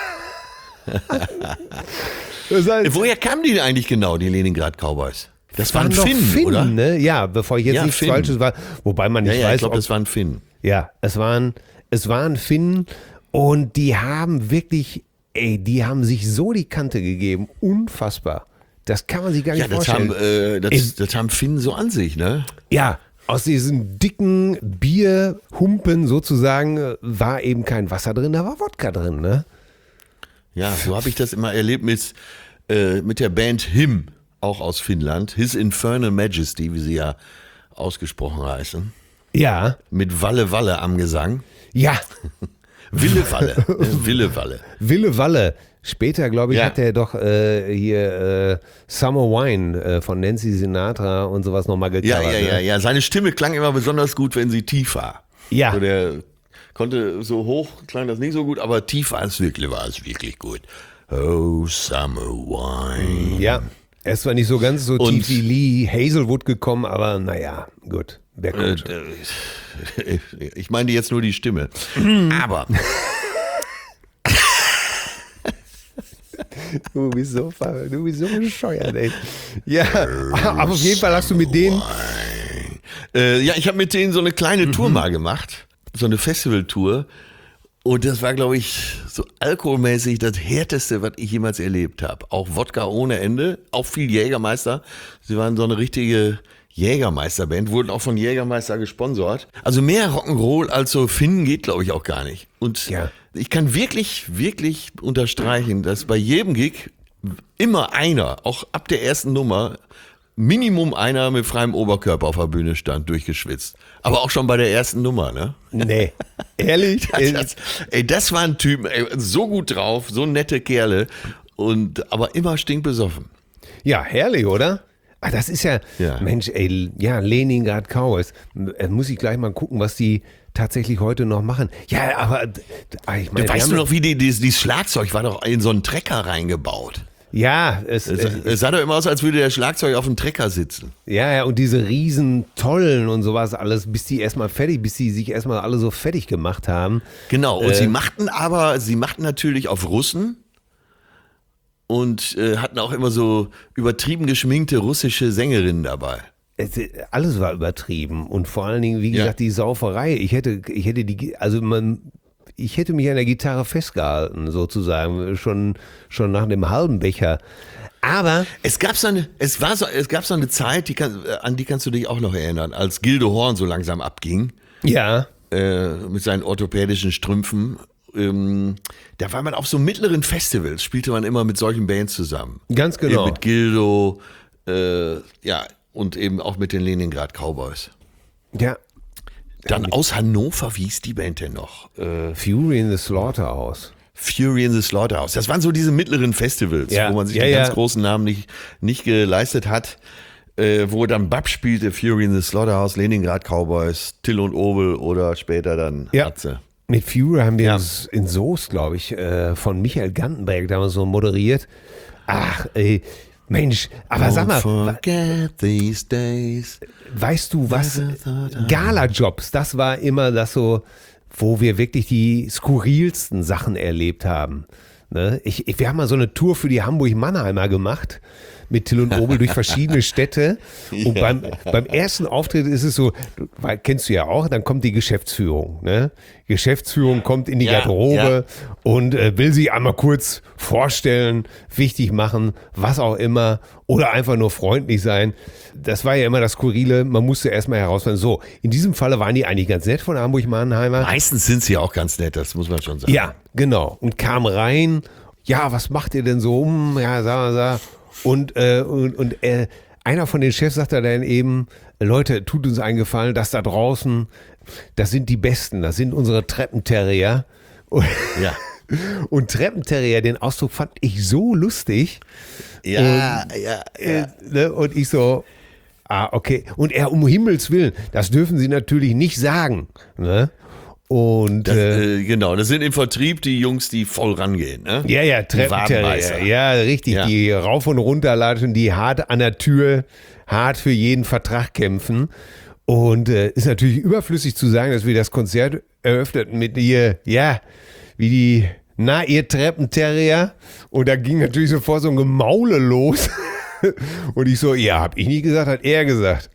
Woher kamen die denn eigentlich genau, die Leningrad Cowboys? Das waren Finnen, oder? Ne? Ja, bevor ich jetzt nichts Falsches war, wobei man nicht weiß, ich glaube, das waren Finnen. Ja, es waren Finnen und die haben wirklich ey, die haben sich so die Kante gegeben. Unfassbar. Das kann man sich gar nicht vorstellen. Das haben Finnen so an sich, ne? Ja, aus diesen dicken Bierhumpen sozusagen war eben kein Wasser drin, da war Wodka drin, ne? Ja, so habe ich das immer erlebt mit der Band Him, auch aus Finnland. His Infernal Majesty, wie sie ja ausgesprochen heißen. Ja. Mit Walle Walle am Gesang. Ja. Wille Walle. Wille Walle. Wille Walle. Später, glaube ich, Ja. hat er doch hier Summer Wine von Nancy Sinatra und sowas nochmal gecovert. Ja. Seine Stimme klang immer besonders gut, wenn sie tief war. Ja. So, der konnte so hoch, klang das nicht so gut, aber tief war es wirklich gut. Oh, Summer Wine. Ja. Er ist zwar nicht so ganz so Und- tief wie Lee Hazelwood gekommen, aber naja, gut. Wer kommt schon? Ich meine jetzt nur die Stimme. Aber Du bist so bescheuert, ey. Ja, aber auf jeden Fall hast du mit denen. ich habe mit denen so eine kleine Tour mal gemacht. So eine Festivaltour. Und das war, glaube ich, so alkoholmäßig das Härteste, was ich jemals erlebt habe. Auch Wodka ohne Ende, auch viel Jägermeister. Sie waren so eine richtige Jägermeisterband, wurden auch von Jägermeister gesponsert. Also mehr Rock'n'Roll als so Finnen geht, glaube ich, auch gar nicht. Und Ja. ich kann wirklich unterstreichen, dass bei jedem Gig immer einer, auch ab der ersten Nummer, Minimum einer mit freiem Oberkörper auf der Bühne stand, durchgeschwitzt. Aber auch schon bei der ersten Nummer, ne? Nee. Ehrlich? Das waren Typen, so gut drauf, so nette Kerle, aber immer stinkbesoffen. Ja, herrlich, oder? Ah, das ist ja, Ja. Mensch, ey, ja, Leningrad Cowboys. Muss ich gleich mal gucken, was die tatsächlich heute noch machen. Ja, aber ich meine, Weißt du noch, wie dieses Schlagzeug war doch in so einen Trecker reingebaut. Ja, Es sah doch immer aus, als würde der Schlagzeug auf dem Trecker sitzen. ja, und diese riesen Tollen und sowas alles, bis die sich erstmal alle so fertig gemacht haben. Genau, und sie machten natürlich auf Russen und hatten auch immer so übertrieben geschminkte russische Sängerinnen dabei. Alles war übertrieben und vor allen Dingen, wie gesagt, die Sauferei. Ich hätte mich an der Gitarre festgehalten, sozusagen, schon nach dem halben Becher. Aber Es gab so eine Zeit, an die kannst du dich auch noch erinnern, als Gildo Horn so langsam abging, ja, mit seinen orthopädischen Strümpfen. Da war man auf so mittleren Festivals, spielte man immer mit solchen Bands zusammen. ganz genau. Mit Gildo, und eben auch mit den Leningrad Cowboys. Ja, Dann aus Hannover, wie hieß die Band denn noch? Fury in the Slaughterhouse. Fury in the Slaughterhouse. Das waren so diese mittleren Festivals, Ja. wo man sich Ja, die ja. ganz großen Namen nicht geleistet hat. Wo dann Bab spielte, Fury in the Slaughterhouse, Leningrad Cowboys, Till und Obel oder später dann Ja. Atze. Mit Fury haben wir Ja. uns in Soest, glaube ich, von Michael Gantenberg damals so moderiert. Ach, ey, Mensch, aber sag mal, Forget these days. weißt du was? Gala-Jobs, das war immer das so, wo wir wirklich die skurrilsten Sachen erlebt haben. Ne? Wir haben mal so eine Tour für die Hamburg-Mannheimer gemacht mit Till und Obel durch verschiedene Städte. Und beim ersten Auftritt ist es so, kennst du ja auch, dann kommt die Geschäftsführung. Ne? Geschäftsführung kommt in die Ja, Garderobe und will sich einmal kurz vorstellen, wichtig machen, was auch immer, oder einfach nur freundlich sein. Das war ja immer das Skurrile, man musste erstmal herausfinden, so, in diesem Falle waren die eigentlich ganz nett von der Hamburg-Mannheimer. Meistens sind sie auch ganz nett, das muss man schon sagen. Ja, genau. Und kam rein, ja, was macht ihr denn so? Ja, sag. Und einer von den Chefs sagte dann eben, Leute, tut uns einen Gefallen, das da draußen, das sind die Besten, das sind unsere Treppenterrier. Ja. Und Treppenterrier, den Ausdruck fand ich so lustig. Ja. Ne? Und ich so, okay. Und er, um Himmels Willen, das dürfen Sie natürlich nicht sagen. Ne? Und Genau, das sind im Vertrieb die Jungs, die voll rangehen. Ne? ja, Die Treppenterrier. Wadenbeißer. Ja, richtig. Ja. Die rauf und runter latschen, die hart an der Tür, hart für jeden Vertrag kämpfen. Und ist natürlich überflüssig zu sagen, dass wir das Konzert eröffneten mit ihr, ja, wie ihr Treppenterrier. Und da ging natürlich sofort so ein Gemaule los. Und ich so, ja, hab ich nie gesagt, hat er gesagt.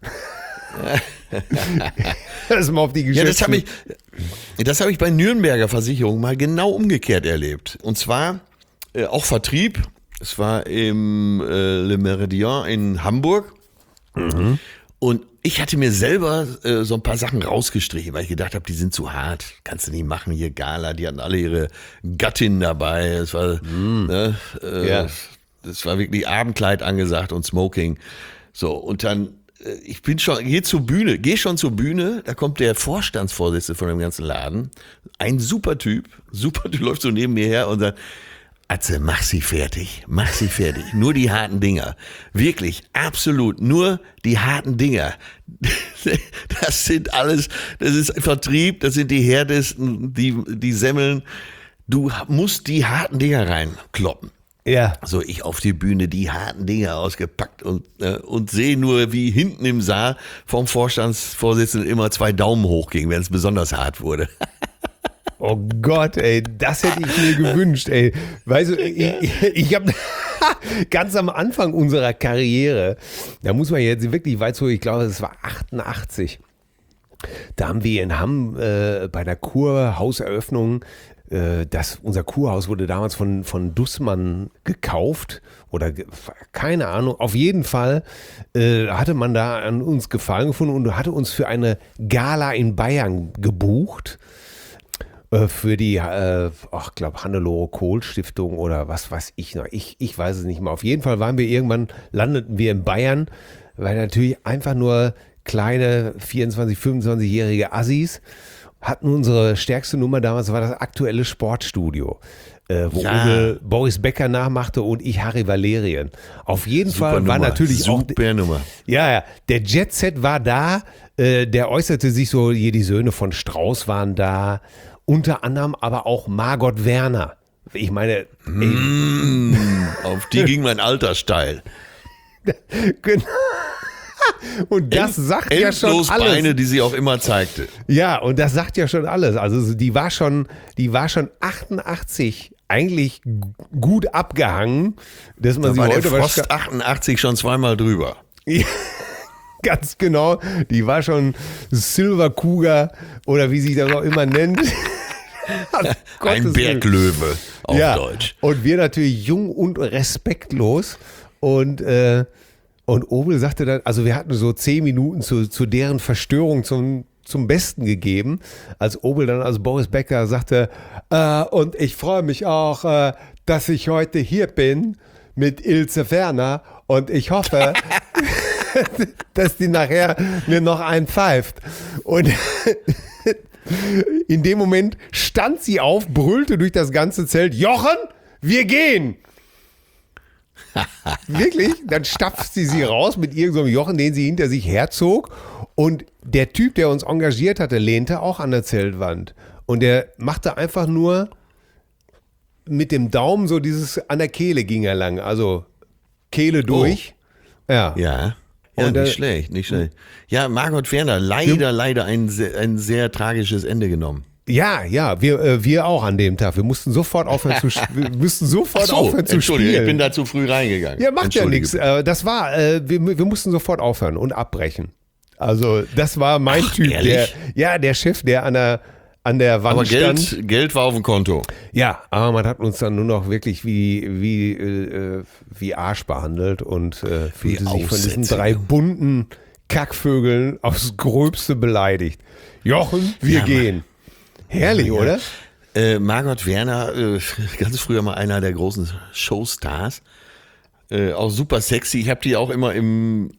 Das mal auf die Ja, das Geschäftsführung. habe ich bei Nürnberger Versicherung mal genau umgekehrt erlebt. Und zwar auch Vertrieb. Es war im Le Méridien in Hamburg. Und ich hatte mir selber so ein paar Sachen rausgestrichen, weil ich gedacht habe, die sind zu hart. Kannst du nicht machen hier, Gala. Die hatten alle ihre Gattin dabei. Es war, das war wirklich Abendkleid angesagt und Smoking. So, und dann, gehe schon zur Bühne, da kommt der Vorstandsvorsitzende von dem ganzen Laden. Ein super Typ, läuft so neben mir her und sagt, Atze, mach sie fertig. Nur die harten Dinger. Wirklich, absolut, nur die harten Dinger. Das sind alles, das ist Vertrieb, das sind die härtesten, die Semmeln. Du musst die harten Dinger reinkloppen. Ja. So, ich auf die Bühne, die harten Dinger ausgepackt und sehe nur, wie hinten im Saal vom Vorstandsvorsitzenden immer 2 Daumen hoch gingen, wenn es besonders hart wurde. Oh Gott, ey, das hätte ich mir gewünscht, ey. Weißt du, ich habe ganz am Anfang unserer Karriere, da muss man jetzt wirklich weit zurück, ich glaube, es war 88. Da haben wir in Hamm bei der Kurhauseröffnung, unser Kurhaus wurde damals von Dussmann gekauft oder keine Ahnung. Auf jeden Fall hatte man da an uns Gefallen gefunden und hatte uns für eine Gala in Bayern gebucht. Für die, ich glaube, Hannelore Kohl Stiftung oder was weiß ich noch. Ich weiß es nicht mehr. Auf jeden Fall landeten wir in Bayern, weil natürlich einfach nur kleine 24-, 25-jährige Assis hatten unsere stärkste Nummer damals, war das aktuelle Sportstudio, wo Uwe Boris Becker nachmachte und ich Harry Valerien. Auf jeden Super Fall war Nummer, natürlich super Nummer. Ja, der Jet Set war da, der äußerte sich so, hier die Söhne von Strauß waren da, unter anderem aber auch Margot Werner. Ich meine, auf die ging mein Alter steil. Genau. Und das sagt ja schon Endlos alles. Beine, die sie auch immer zeigte. Ja, und das sagt ja schon alles. Also die war schon 88 eigentlich gut abgehangen, dass man Da sie war heute der Frost 88 schon zweimal drüber. Ja, ganz genau. Die war schon Silver Cougar oder wie sich das auch immer nennt. Ein Berglöwe auf Deutsch. Und wir natürlich jung und respektlos. Und Obel sagte dann, also wir hatten so 10 Minuten zu deren Verstörung zum Besten gegeben, als Obel dann, also Boris Becker sagte, und ich freue mich auch, dass ich heute hier bin mit Ilse Werner und ich hoffe, dass die nachher mir noch einen pfeift. Und in dem Moment stand sie auf, brüllte durch das ganze Zelt, Jochen, wir gehen! Wirklich? Dann stapfte sie raus mit irgendeinem Jochen, den sie hinter sich herzog. Und der Typ, der uns engagiert hatte, lehnte auch an der Zeltwand. Und der machte einfach nur mit dem Daumen so an der Kehle ging er lang. Also Kehle durch. Oh. Ja. Ja. Ja, Und, nicht schlecht. Ja, Margot Werner, leider ein sehr tragisches Ende genommen. Ja, wir auch an dem Tag. Wir mussten sofort aufhören zu spielen. Entschuldigung, ich bin da zu früh reingegangen. Ja, macht ja nichts. Das war, wir mussten sofort aufhören und abbrechen. Also das war mein Typ, der Chef, der an der Wand aber stand. Geld war auf dem Konto. Ja, aber man hat uns dann nur noch wirklich wie Arsch behandelt und fühlte sich von diesen 3 bunten Kackvögeln aufs Gröbste beleidigt. Jochen, wir gehen. Herrlich, oder? Margot Werner, ganz früher mal einer der großen Showstars. Auch super sexy. Ich habe die auch immer im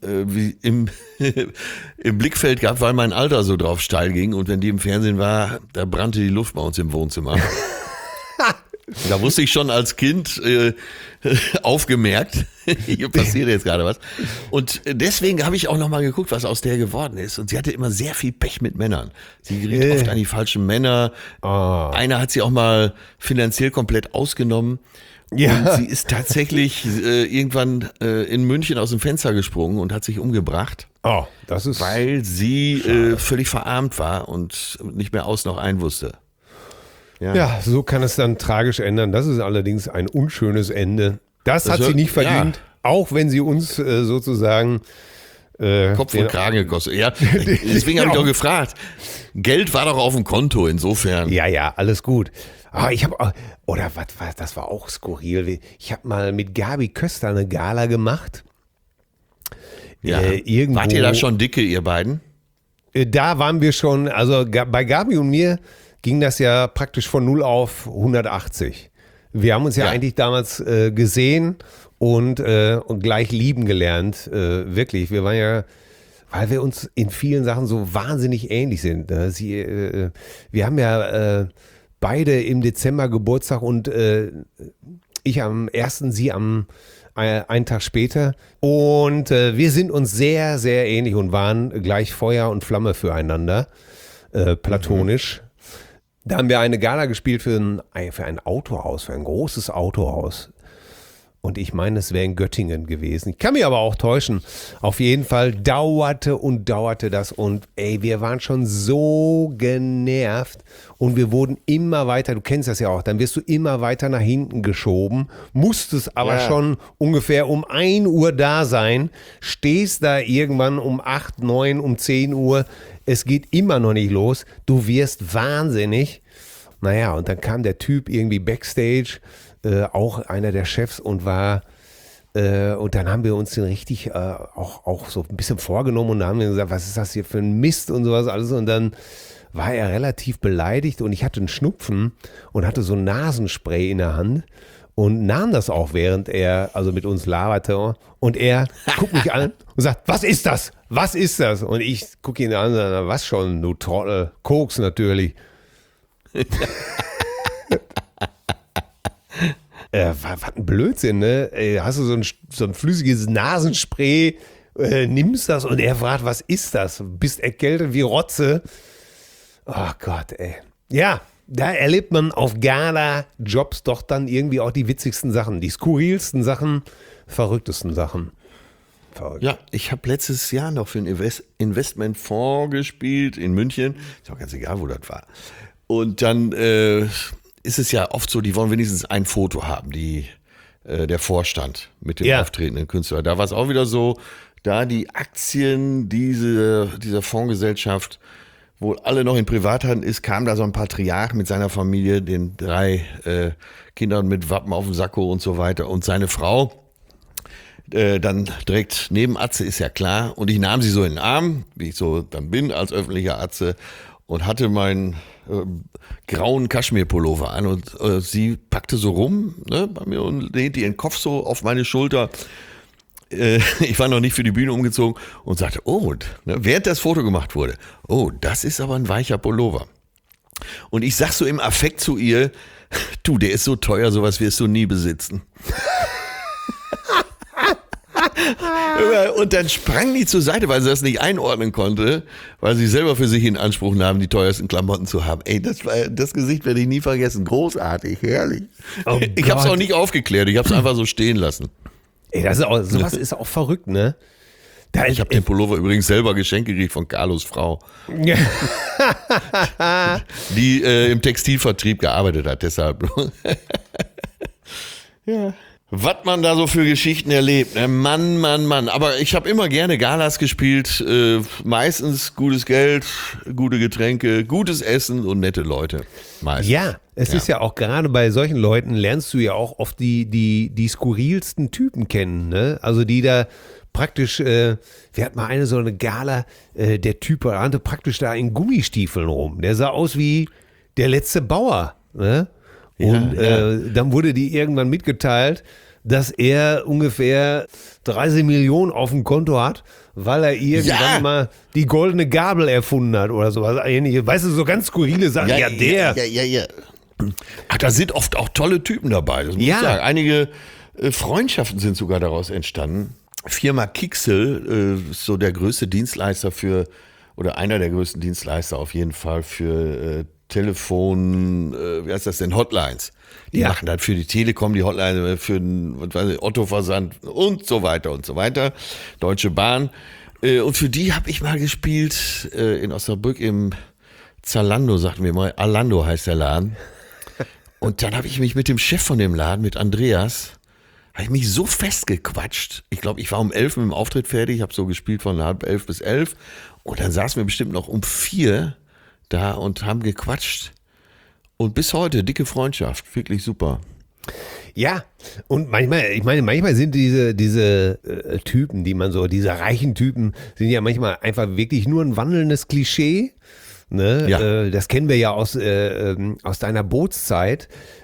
Blickfeld gehabt, weil mein Alter so drauf steil ging. Und wenn die im Fernsehen war, da brannte die Luft bei uns im Wohnzimmer. Da wusste ich schon als Kind aufgemerkt, hier passiert jetzt gerade was. Und deswegen habe ich auch nochmal geguckt, was aus der geworden ist. Und sie hatte immer sehr viel Pech mit Männern. Sie geriet oft an die falschen Männer. Einer hat sie auch mal finanziell komplett ausgenommen. Ja. Und sie ist tatsächlich irgendwann in München aus dem Fenster gesprungen und hat sich umgebracht. Oh, das ist. Weil sie völlig verarmt war und nicht mehr aus noch ein wusste. Ja, so kann es dann tragisch ändern. Das ist allerdings ein unschönes Ende. Das hat sie nicht verdient, auch wenn sie uns sozusagen Kopf und Kragen gekostet. Ja, deswegen habe ich auch gefragt. Geld war doch auf dem Konto, insofern. Ja, alles gut. Ich habe, oder was, das war auch skurril. Ich habe mal mit Gabi Köster eine Gala gemacht. Ja. Irgendwo, Wart ihr da schon dicke, ihr beiden? Da waren wir schon, also bei Gabi und mir ging das ja praktisch von 0 auf 180. Wir haben uns ja eigentlich damals gesehen und gleich lieben gelernt. Wirklich, wir waren ja, weil wir uns in vielen Sachen so wahnsinnig ähnlich sind. Ne? Wir haben ja beide im Dezember Geburtstag und ich am 1., sie einen Tag später. Und wir sind uns sehr, sehr ähnlich und waren gleich Feuer und Flamme füreinander, platonisch. Da haben wir eine Gala gespielt für ein Autohaus, für ein großes Autohaus. Und ich meine, es wäre in Göttingen gewesen. Ich kann mich aber auch täuschen. Auf jeden Fall dauerte das. Und wir waren schon so genervt. Und wir wurden immer weiter, du kennst das ja auch, dann wirst du immer weiter nach hinten geschoben. Musstest aber schon ungefähr um 1 Uhr da sein. Stehst da irgendwann um 8, 9, um 10 Uhr. Es geht immer noch nicht los. Du wirst wahnsinnig. Naja, und dann kam der Typ irgendwie backstage, auch einer der Chefs und dann haben wir uns den richtig auch so ein bisschen vorgenommen und dann haben wir gesagt, was ist das hier für ein Mist und sowas alles und dann war er relativ beleidigt und ich hatte einen Schnupfen und hatte so ein Nasenspray in der Hand und nahm das auch, während er also mit uns laberte und er guckt mich an und sagt, was ist das? Was ist das? Und ich gucke ihn an und sage, was schon, du Trottel, Koks natürlich. Was ein Blödsinn, ne? Hast du so ein flüssiges Nasenspray, nimmst das und er fragt, was ist das? Bist erkältet wie Rotze. Oh Gott, ey. Ja, da erlebt man auf Gala-Jobs doch dann irgendwie auch die witzigsten Sachen, die skurrilsten Sachen, verrücktesten Sachen. Verrückt. Ja, ich habe letztes Jahr noch für ein Investmentfonds gespielt in München. Ist auch ganz egal, wo das war. Und dann ist es ja oft so, die wollen wenigstens ein Foto haben, der Vorstand mit dem auftretenden Künstler. Da war es auch wieder so, da die Aktien dieser Fondsgesellschaft wohl alle noch in Privathand ist, kam da so ein Patriarch mit seiner Familie, den 3 Kindern mit Wappen auf dem Sakko und so weiter und seine Frau. Dann direkt neben Atze, ist ja klar. Und ich nahm sie so in den Arm, wie ich so dann bin als öffentlicher Atze und hatte meinen grauen Kaschmir-Pullover an und sie packte so rum, ne, bei mir und lehnte ihren Kopf so auf meine Schulter. Ich war noch nicht für die Bühne umgezogen und sagte, während das Foto gemacht wurde, das ist aber ein weicher Pullover. Und ich sag so im Affekt zu ihr, du, der ist so teuer, sowas wirst du nie besitzen. Und dann sprang die zur Seite, weil sie das nicht einordnen konnte, weil sie selber für sich in Anspruch nahm, die teuersten Klamotten zu haben. Das Gesicht werde ich nie vergessen. Großartig, herrlich. Oh ich habe es auch nicht aufgeklärt, ich habe es einfach so stehen lassen. Sowas ist auch verrückt, ne? Ich habe den Pullover übrigens selber geschenkt gekriegt von Carlos Frau, die im Textilvertrieb gearbeitet hat, deshalb. Ja. Was man da so für Geschichten erlebt, ne? Mann. Aber ich habe immer gerne Galas gespielt, meistens gutes Geld, gute Getränke, gutes Essen und nette Leute. Meistens. Ja, es ist ja auch gerade bei solchen Leuten lernst du ja auch oft die skurrilsten Typen kennen, ne? Also die da praktisch, wir hatten mal so eine Gala, der Typ rannte praktisch da in Gummistiefeln rum. Der sah aus wie der letzte Bauer, ne? Und dann wurde die irgendwann mitgeteilt, dass er ungefähr 30 Millionen auf dem Konto hat, weil er irgendwann mal die goldene Gabel erfunden hat oder sowas. Weißt du, so ganz skurrile Sachen. Ja. Ach, da sind oft auch tolle Typen dabei. Das muss ich sagen. Einige Freundschaften sind sogar daraus entstanden. Firma Kixel ist so der größte Dienstleister oder einer der größten Dienstleister auf jeden Fall für Telefon, wie heißt das denn, Hotlines. Die machen dann für die Telekom die Hotline, für den Otto-Versand und so weiter und so weiter. Deutsche Bahn. Und für die habe ich mal gespielt in Osnabrück im Zalando, sagten wir mal. Alando heißt der Laden. Und dann habe ich mich mit dem Chef von dem Laden, mit Andreas, habe ich mich so festgequatscht. Ich glaube, ich war um 11 mit dem Auftritt fertig, habe so gespielt von 10:30 bis 11. Und dann saßen wir bestimmt noch um 4 da und haben gequatscht. Und bis heute, dicke Freundschaft, wirklich super. Ja, und manchmal sind diese Typen, diese reichen Typen, sind ja manchmal einfach wirklich nur ein wandelndes Klischee. Ne? Ja. Das kennen wir ja aus deiner Bootszeit.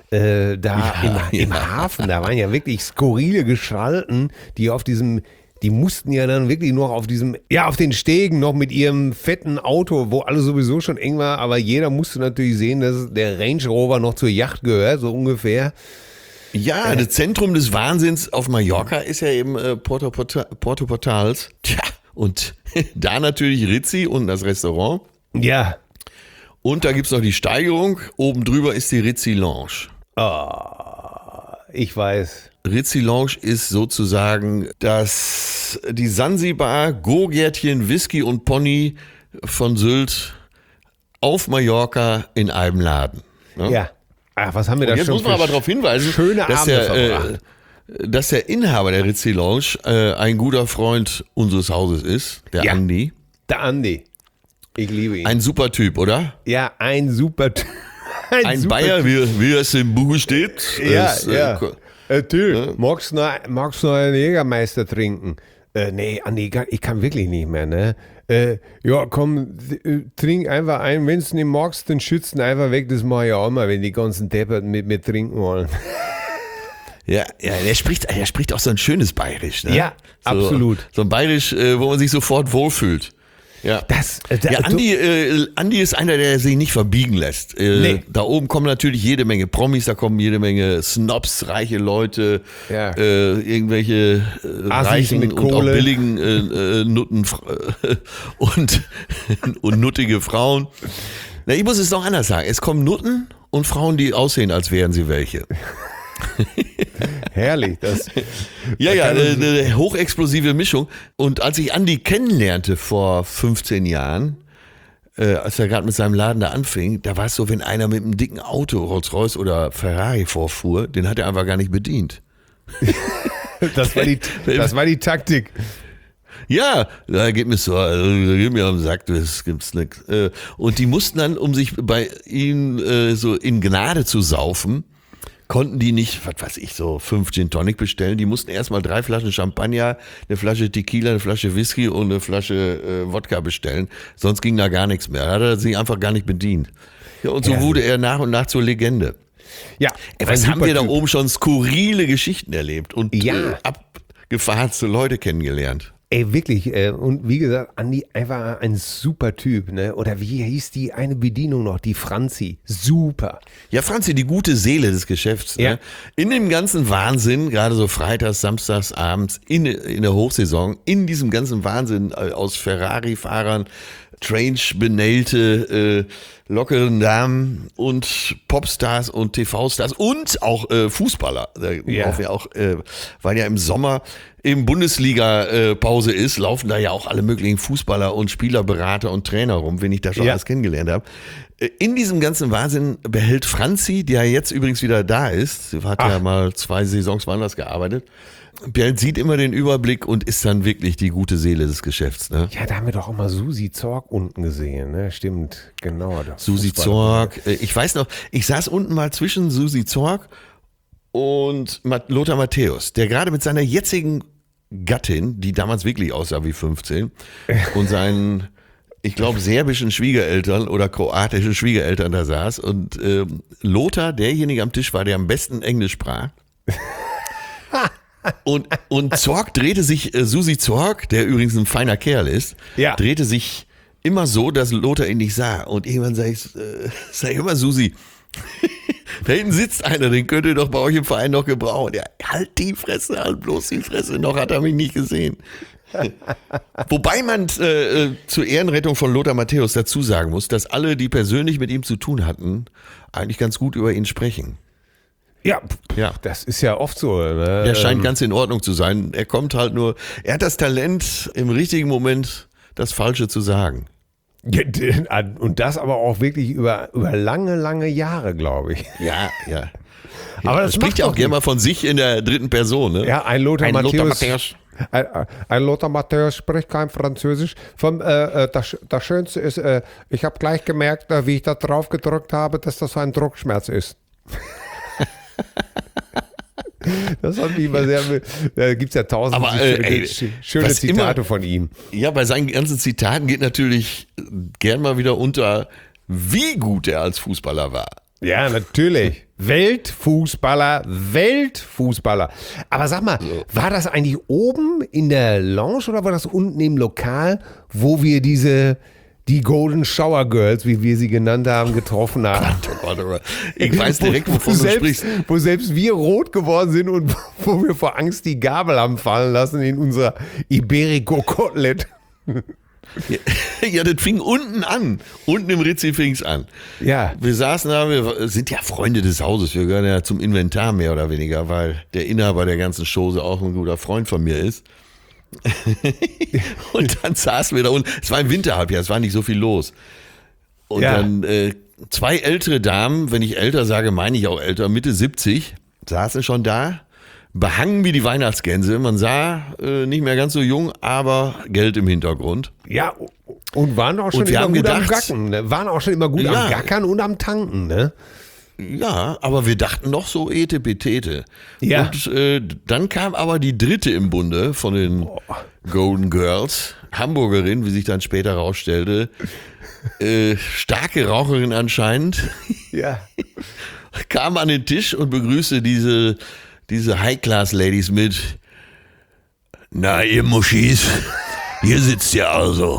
Im Hafen, da waren ja wirklich skurrile Gestalten, die mussten ja dann wirklich noch auf den Stegen noch mit ihrem fetten Auto, wo alles sowieso schon eng war, aber jeder musste natürlich sehen, dass der Range Rover noch zur Yacht gehört, so ungefähr. Ja, das Zentrum des Wahnsinns auf Mallorca ist ja eben Porto Portals. Tja, und da natürlich Rizzi und das Restaurant. Ja. Und da gibt es noch die Steigerung. Oben drüber ist die Rizzi Lounge. Ich weiß. Rizzi Lounge ist sozusagen die Sansibar, Go-Gärtchen, Whisky und Pony von Sylt auf Mallorca in einem Laden. Ne? Ja. Ach, was haben wir da jetzt schon muss man aber darauf hinweisen, schöne Abende verbracht. Dass der Inhaber der Rizzi Lounge ein guter Freund unseres Hauses ist, der Andi. Der Andi. Ich liebe ihn. Ein super Typ, oder? Ja, ein super Typ. Ein Bayer, wie es im Buch steht. Ja. Typ, magst du noch einen Jägermeister trinken? Nee, Andi, ich kann wirklich nicht mehr, ne? Ja, komm, trink einfach ein. Wenn du nicht magst, dann schützen einfach weg. Das mache ich auch mal, wenn die ganzen Depperten mit mir trinken wollen. Ja, der spricht auch so ein schönes Bayerisch, ne? Ja, absolut. So ein Bayerisch, wo man sich sofort wohlfühlt. Ja, Andi ist einer, der sich nicht verbiegen lässt. Nee. Da oben kommen natürlich jede Menge Promis, da kommen jede Menge Snobs, reiche Leute, irgendwelche reichen mit und Kohle. auch billigen Nutten und nuttige Frauen. Na, ich muss es noch anders sagen. Es kommen Nutten und Frauen, die aussehen, als wären sie welche. Herrlich. Eine hochexplosive Mischung. Und als ich Andi kennenlernte vor 15 Jahren, als er gerade mit seinem Laden da anfing, da war es so, wenn einer mit einem dicken Auto, Rolls-Royce oder Ferrari vorfuhr, den hat er einfach gar nicht bedient. Das war die Taktik. Ja, da geht mir so, geht mir am Sack, das gibt's nix. Und die mussten dann, um sich bei ihm so in Gnade zu saufen, konnten die nicht, was weiß ich, so 5 Gin Tonic bestellen. Die mussten erstmal 3 Flaschen Champagner, eine Flasche Tequila, eine Flasche Whisky und eine Flasche Wodka bestellen. Sonst ging da gar nichts mehr. Da hat er sich einfach gar nicht bedient. Ja, und so wurde er nach und nach zur Legende. Ja, was haben wir da oben schon skurrile Geschichten erlebt und abgefahrene Leute kennengelernt. Ey, wirklich. Und wie gesagt, Andi, einfach ein super Typ, ne? Oder wie hieß die eine Bedienung noch? Die Franzi. Super. Ja, Franzi, die gute Seele des Geschäfts. Ja. Ne? In dem ganzen Wahnsinn, gerade so freitags, samstags, abends, in der Hochsaison, in diesem ganzen Wahnsinn aus Ferrari-Fahrern, Strange-benählte, lockeren Damen und Popstars und TV-Stars und auch Fußballer. Weil ja im Sommer eben Bundesliga-Pause ist, laufen da ja auch alle möglichen Fußballer und Spielerberater und Trainer rum, wenn ich da schon alles kennengelernt habe. In diesem ganzen Wahnsinn behält Franzi, die ja jetzt übrigens wieder da ist, sie hat ja mal 2 Saisons woanders gearbeitet, sieht immer den Überblick und ist dann wirklich die gute Seele des Geschäfts. Ne? Ja, da haben wir doch auch mal Susi Zorg unten gesehen, ne? Stimmt, genau. Susi Zorg, ich weiß noch, ich saß unten mal zwischen Susi Zorg und Lothar Matthäus, der gerade mit seiner jetzigen Gattin, die damals wirklich aussah wie 15, und seinen, ich glaube, serbischen Schwiegereltern oder kroatischen Schwiegereltern da saß. Und Lothar, derjenige am Tisch war, der am besten Englisch sprach. Und Zorg drehte sich, Susi Zorg, der übrigens ein feiner Kerl ist, drehte sich immer so, dass Lothar ihn nicht sah. Und irgendwann sag ich immer, Susi, da hinten sitzt einer, den könnt ihr doch bei euch im Verein noch gebrauchen. Ja, halt die Fresse, halt bloß die Fresse, noch hat er mich nicht gesehen. Wobei man zur Ehrenrettung von Lothar Matthäus dazu sagen muss, dass alle, die persönlich mit ihm zu tun hatten, eigentlich ganz gut über ihn sprechen. Ja, das ist ja oft so. Ne? Der scheint ganz in Ordnung zu sein. Er hat das Talent, im richtigen Moment das Falsche zu sagen. Ja, und das aber auch wirklich über lange, lange Jahre, glaube ich. Ja. Aber das spricht ja auch gerne mal von sich in der dritten Person. Ne? Ja, ein Lothar Matthäus Ein Lothar Matthäus spricht kein Französisch. Das Schönste ist, ich habe gleich gemerkt, wie ich da drauf gedrückt habe, dass das ein Druckschmerz ist. Das hat mich immer sehr. Da gibt es ja tausend schöne Zitate von ihm. Ja, bei seinen ganzen Zitaten geht natürlich gern mal wieder unter, wie gut er als Fußballer war. Ja, natürlich. Weltfußballer. Aber sag mal, war das eigentlich oben in der Lounge oder war das unten im Lokal, wo wir die Golden Shower Girls, wie wir sie genannt haben, getroffen haben? Ich weiß direkt, wovon du sprichst. Wo selbst wir rot geworden sind und wo wir vor Angst die Gabel haben fallen lassen in unser Iberico-Kotelett. Ja, das fing unten an. Unten im Ritzi fing es an. Ja. Wir saßen da, wir sind ja Freunde des Hauses. Wir gehören ja zum Inventar mehr oder weniger, weil der Inhaber der ganzen Chose auch ein guter Freund von mir ist. Und dann saßen wir da unten. Es war im Winterhalbjahr, es war nicht so viel los. Und dann zwei ältere Damen, wenn ich älter sage, meine ich auch älter, Mitte 70, saßen schon da. Behangen wie die Weihnachtsgänse. Man sah nicht mehr ganz so jung, aber Geld im Hintergrund. Ja, und waren auch schon immer gut am Gacken. Ne? Waren auch schon immer gut am Gackern und am Tanken. Ne? Ja, aber wir dachten noch so etepetete. Ja. Und dann kam aber die dritte im Bunde von den Golden Girls. Hamburgerin, wie sich dann später rausstellte. Starke Raucherin anscheinend. Ja. Kam an den Tisch und begrüßte diese High-Class-Ladies mit: Na, ihr Muschis, hier sitzt ihr also.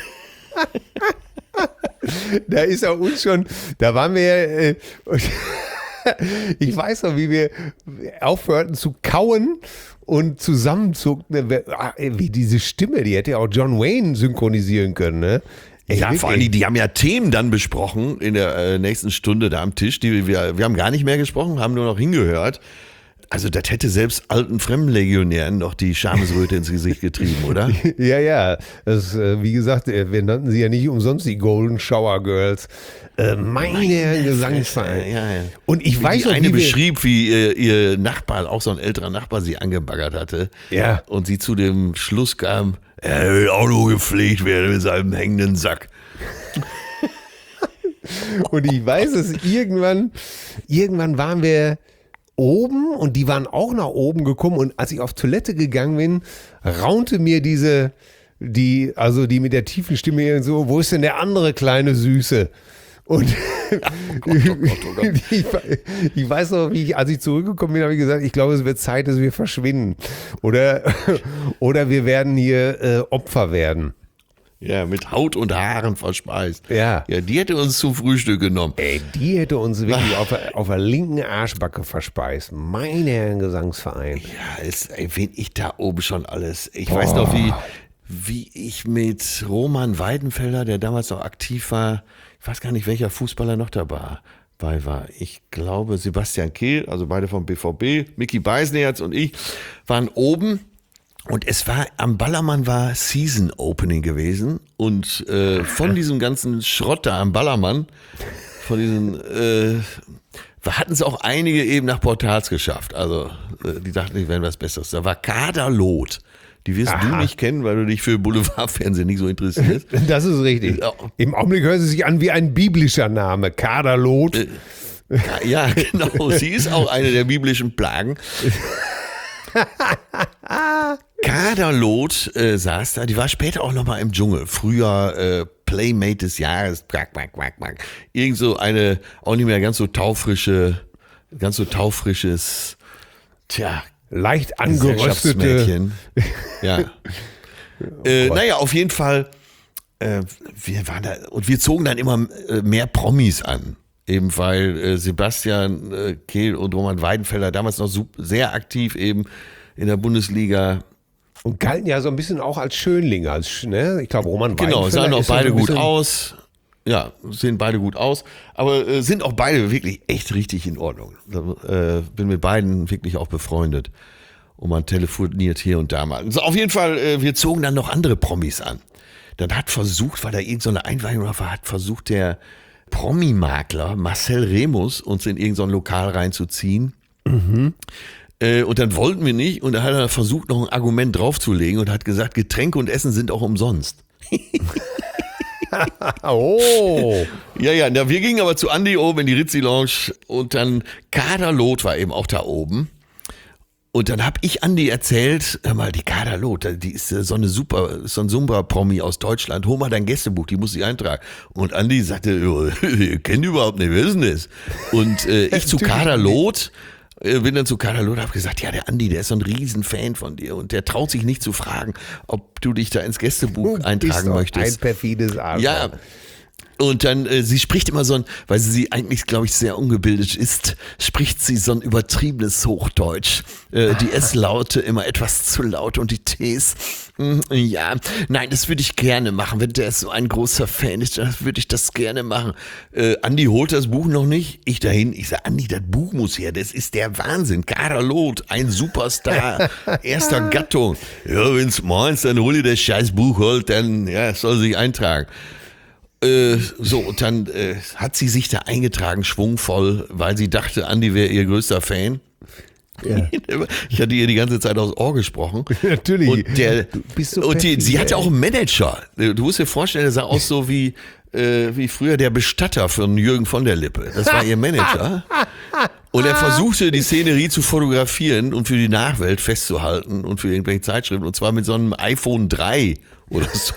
Da ist er uns schon, da waren wir, ich weiß noch, wie wir aufhörten zu kauen und zusammenzuckten, wie diese Stimme, die hätte ja auch John Wayne synchronisieren können, ne? Ja, vor allem, die haben ja Themen dann besprochen in der nächsten Stunde da am Tisch. Wir haben gar nicht mehr gesprochen, haben nur noch hingehört. Also das hätte selbst alten Fremdenlegionären noch die Schamesröte ins Gesicht getrieben, oder? Ja. Das, wie gesagt, wir nannten sie ja nicht umsonst die Golden Shower Girls. Meine Gesangsverein. Ja. Und ich weiß noch, eine beschrieb, wie ihr Nachbar, auch so ein älterer Nachbar, sie angebaggert hatte. Ja. Und sie zu dem Schluss kam, er will auch nur gepflegt werden mit seinem hängenden Sack. Und ich weiß es, irgendwann waren wir oben und die waren auch nach oben gekommen und als ich auf Toilette gegangen bin, raunte mir die mit der tiefen Stimme so, wo ist denn der andere kleine Süße? Und ich weiß noch, als ich zurückgekommen bin, habe ich gesagt, ich glaube, es wird Zeit, dass wir verschwinden. Oder wir werden hier Opfer werden. Ja, mit Haut und Haaren verspeist. Ja. Ja, die hätte uns zum Frühstück genommen. Ey, die hätte uns wirklich auf der linken Arschbacke verspeist. Meine Herren Gesangsverein. Ja, wen ich da oben schon alles. Ich weiß noch, wie ich mit Roman Weidenfeller, der damals noch aktiv war, ich weiß gar nicht, welcher Fußballer noch dabei war. Ich glaube, Sebastian Kehl, also beide vom BVB, Micky Beisenherz und ich, waren oben. Und es war, am Ballermann war Season Opening gewesen und von diesem ganzen Schrott da am Ballermann, von diesen, hatten es auch einige eben nach Portals geschafft. Also die dachten, die wären was Besseres. Da war Kader Loth. Die wirst du nicht kennen, weil du dich für Boulevardfernsehen nicht so interessierst. Das ist richtig. Ja. Im Augenblick hört sie sich an wie ein biblischer Name. Kader Loth. Ja, genau. Sie ist auch eine der biblischen Plagen. Kader Loth saß da, die war später auch nochmal im Dschungel. Früher Playmate des Jahres. Irgend so eine, auch nicht mehr ganz so taufrisches, leicht angeröstete. Ja. Naja, auf jeden Fall, wir waren da und wir zogen dann immer mehr Promis an. Eben weil Sebastian Kehl und Roman Weidenfeller damals noch sehr aktiv eben in der Bundesliga. Und galten ja so ein bisschen auch als Schönlinge. Ich glaube, Roman Weidenfeller. Genau, sahen auch beide gut aus. Ja, sehen beide gut aus. Aber sind auch beide wirklich echt richtig in Ordnung. Bin mit beiden wirklich auch befreundet. Und man telefoniert hier und da mal. Also auf jeden Fall, wir zogen dann noch andere Promis an. Dann hat versucht, weil da irgendeine Einweihung war, hat versucht der Promi-Makler Marcel Remus uns in irgendein Lokal reinzuziehen. Mhm. Und dann wollten wir nicht und dann hat er versucht, noch ein Argument draufzulegen und hat gesagt, Getränke und Essen sind auch umsonst. Oh. Ja, na, wir gingen aber zu Andi oben in die Rizzi-Lounge und dann Kader Loth war eben auch da oben. Und dann habe ich Andi erzählt, hör mal, die Kader Loth, die ist so ein Sumba-Promi aus Deutschland, hol mal dein Gästebuch, die muss ich eintragen. Und Andi sagte, ihr kennt überhaupt nicht, wer ist denn das? Und ich zu Kader Loth, bin dann zu Kader Loth, habe gesagt, ja, der Andi, der ist so ein Riesenfan von dir und der traut sich nicht zu fragen, ob du dich da ins Gästebuch eintragen möchtest. Ein perfides Arschloch. Ja. Und dann, sie spricht immer so ein, weil sie eigentlich, glaube ich, sehr ungebildet ist, spricht sie so ein übertriebenes Hochdeutsch. Die S-Laute immer etwas zu laut und die Ts, ja, nein, das würde ich gerne machen. Wenn der so ein großer Fan ist, dann würde ich das gerne machen. Andi holt das Buch noch nicht. Ich dahin, ich sage, Andi, das Buch muss her, das ist der Wahnsinn. Kader Loth, ein Superstar, erster Gattung. Ja, wenn's meinst, dann hol dir das scheiß Buch, holt, dann, ja, soll sich eintragen. So, und dann hat sie sich da eingetragen, schwungvoll, weil sie dachte, Andi wäre ihr größter Fan. Ja. Ich hatte ihr die ganze Zeit aufs Ohr gesprochen. Natürlich. Und, du bist so sie hatte auch einen Manager. Du musst dir vorstellen, der sah aus so wie früher der Bestatter von Jürgen von der Lippe. Das war ihr Manager. Und er versuchte, die Szenerie zu fotografieren und für die Nachwelt festzuhalten und für irgendwelche Zeitschriften. Und zwar mit so einem iPhone 3 oder so.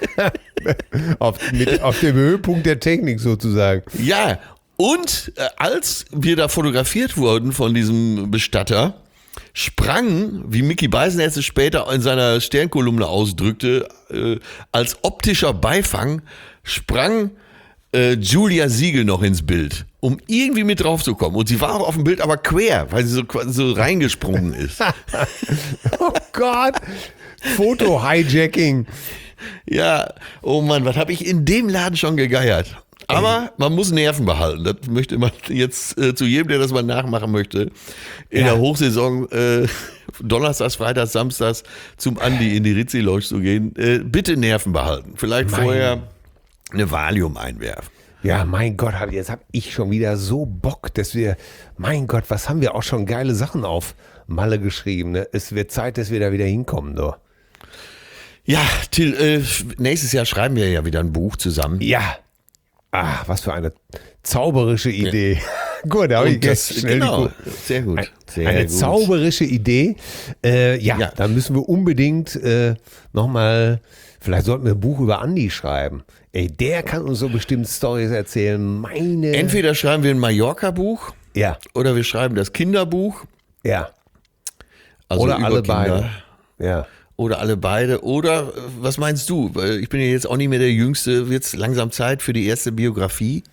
auf dem Höhepunkt der Technik sozusagen. Ja, und als wir da fotografiert wurden von diesem Bestatter, sprang, wie Mickey Beisenherz es später in seiner Sternkolumne ausdrückte, als optischer Beifang, sprang Julia Siegel noch ins Bild, um irgendwie mit drauf zu kommen. Und sie war auch auf dem Bild, aber quer, weil sie so reingesprungen ist. Oh Gott, Foto-Hijacking. Ja, oh Mann, was habe ich in dem Laden schon gegeiert. Aber man muss Nerven behalten. Das möchte man jetzt zu jedem, der das mal nachmachen möchte, in der Hochsaison Donnerstags, Freitags, Samstags zum Andi in die Rizzi-Lounge zu gehen. Bitte Nerven behalten. Vielleicht vorher eine Valium einwerfen. Ja, mein Gott, jetzt habe ich schon wieder so Bock, dass wir, mein Gott, was haben wir auch schon geile Sachen auf Malle geschrieben. Ne? Es wird Zeit, dass wir da wieder hinkommen. So. Ja, Till, nächstes Jahr schreiben wir ja wieder ein Buch zusammen. Ja. Ah, was für eine zauberische Idee. Gut, da habe ich jetzt schnell sehr gut. Eine zauberische Idee. Da müssen wir unbedingt nochmal, vielleicht sollten wir ein Buch über Andi schreiben. Ey, der kann uns so bestimmt Storys erzählen. Entweder schreiben wir ein Mallorca-Buch, ja, oder wir schreiben das Kinderbuch. Ja. Also oder alle Kinder. beide. Ja. Oder alle beide. Oder was meinst du? Ich bin ja jetzt auch nicht mehr der Jüngste. Wird es langsam Zeit für die erste Biografie?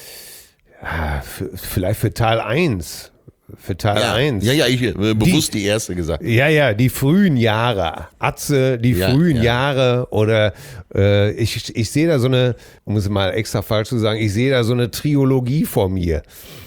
Ja, vielleicht für Teil 1. Für Teil 1. Ja, ich bewusst die erste gesagt. Ja, die frühen Jahre. Atze, die frühen Jahre. Oder ich sehe da so eine, um es mal extra falsch zu sagen, ich sehe da so eine Trilogie vor mir.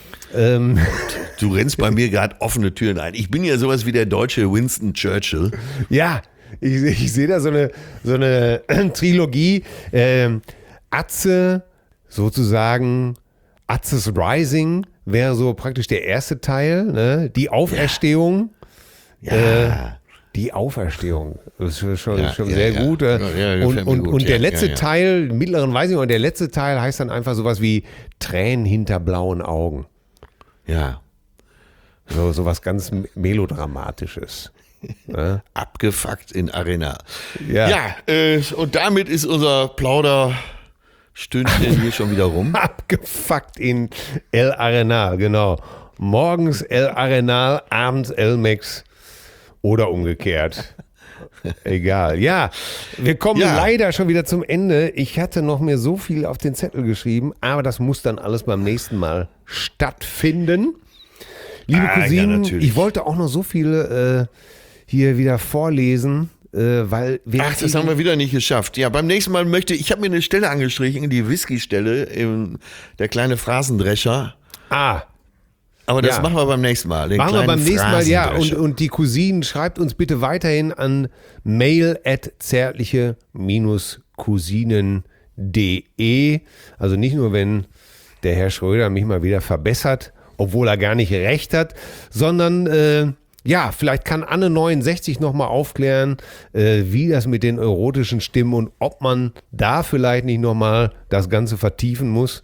Du rennst bei mir gerade offene Türen ein. Ich bin ja sowas wie der deutsche Winston Churchill. Ja, ich sehe da so eine Trilogie. Atze, sozusagen, Atzes Rising wäre so praktisch der erste Teil, ne? Die Auferstehung. Ja. Die Auferstehung. Das ist schon sehr gut. gut. Und der letzte Teil, mittleren weiß ich nicht, und der letzte Teil heißt dann einfach sowas wie Tränen hinter blauen Augen. Ja. So was ganz Melodramatisches. Ne? Abgefuckt in Arena. Ja, und damit ist unser Plauderstündchen hier schon wieder rum. Abgefuckt in El Arenal, genau. Morgens El Arenal, abends El Mex oder umgekehrt. Egal. Ja, wir kommen leider schon wieder zum Ende. Ich hatte noch mir so viel auf den Zettel geschrieben, aber das muss dann alles beim nächsten Mal stattfinden. Liebe Cousinen, ich wollte auch noch so viele hier wieder vorlesen, weil das haben wir wieder nicht geschafft. Ja, beim nächsten Mal ich habe mir eine Stelle angestrichen, die Whisky-Stelle, der kleine Phrasendrescher. Aber das machen wir beim nächsten Mal. Machen wir beim nächsten Mal, ja. Und die Cousinen, schreibt uns bitte weiterhin an mail@zärtliche-cousinen.de. Also nicht nur, wenn der Herr Schröder mich mal wieder verbessert, obwohl er gar nicht recht hat, sondern Ja, vielleicht kann Anne69 nochmal aufklären, wie das mit den erotischen Stimmen und ob man da vielleicht nicht nochmal das Ganze vertiefen muss.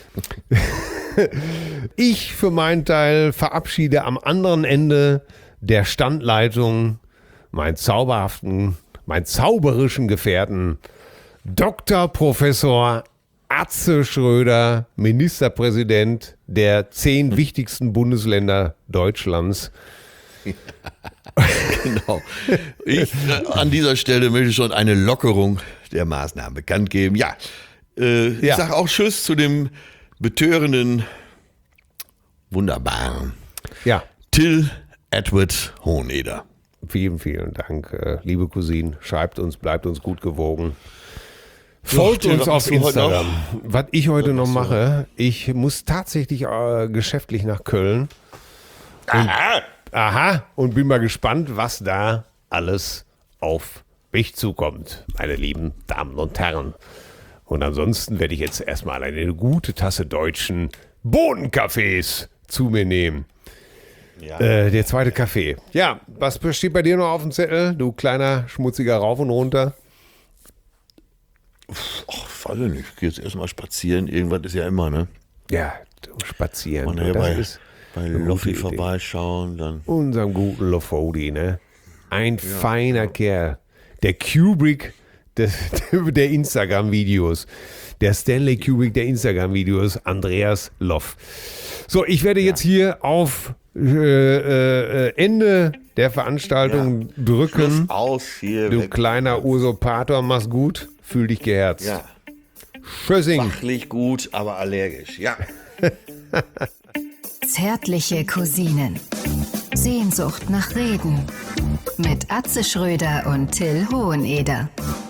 Ich für meinen Teil verabschiede am anderen Ende der Standleitung meinen zauberischen Gefährten, Dr. Professor Atze Schröder, Ministerpräsident der 10 wichtigsten Bundesländer Deutschlands. Genau. An dieser Stelle möchte ich schon eine Lockerung der Maßnahmen bekannt geben. Ja, ich sage auch Tschüss zu dem betörenden, wunderbaren Till Edward Hoheneder. Vielen, vielen Dank, liebe Cousine. Schreibt uns, bleibt uns gut gewogen. Folgt uns auf Instagram. Was ich heute noch mache, ich muss tatsächlich geschäftlich nach Köln. Und bin mal gespannt, was da alles auf mich zukommt, meine lieben Damen und Herren. Und ansonsten werde ich jetzt erstmal eine gute Tasse deutschen Bohnenkaffees zu mir nehmen. Ja. Der zweite Kaffee. Ja, was steht bei dir noch auf dem Zettel, du kleiner, schmutziger Rauf und runter? Ach, weiß ich nicht. Ich gehe jetzt erstmal spazieren. Irgendwas ist ja immer, ne? Ja, spazieren. Und das bei Loffi vorbeischauen. Dann. Unserem guten Lofodi, ne? Ein feiner Kerl. Der Kubrick der Instagram-Videos. Der Stanley Kubrick der Instagram-Videos, Andreas Loff. So, ich werde jetzt hier auf Ende der Veranstaltung drücken. Schluss aus hier. Du kleiner Usurpator, mach's gut. Fühl dich geherzt. Ja. Tschüssing. Fachlich gut, aber allergisch. Ja. Zärtliche Cousinen. Sehnsucht nach Reden. Mit Atze Schröder und Till Hoheneder.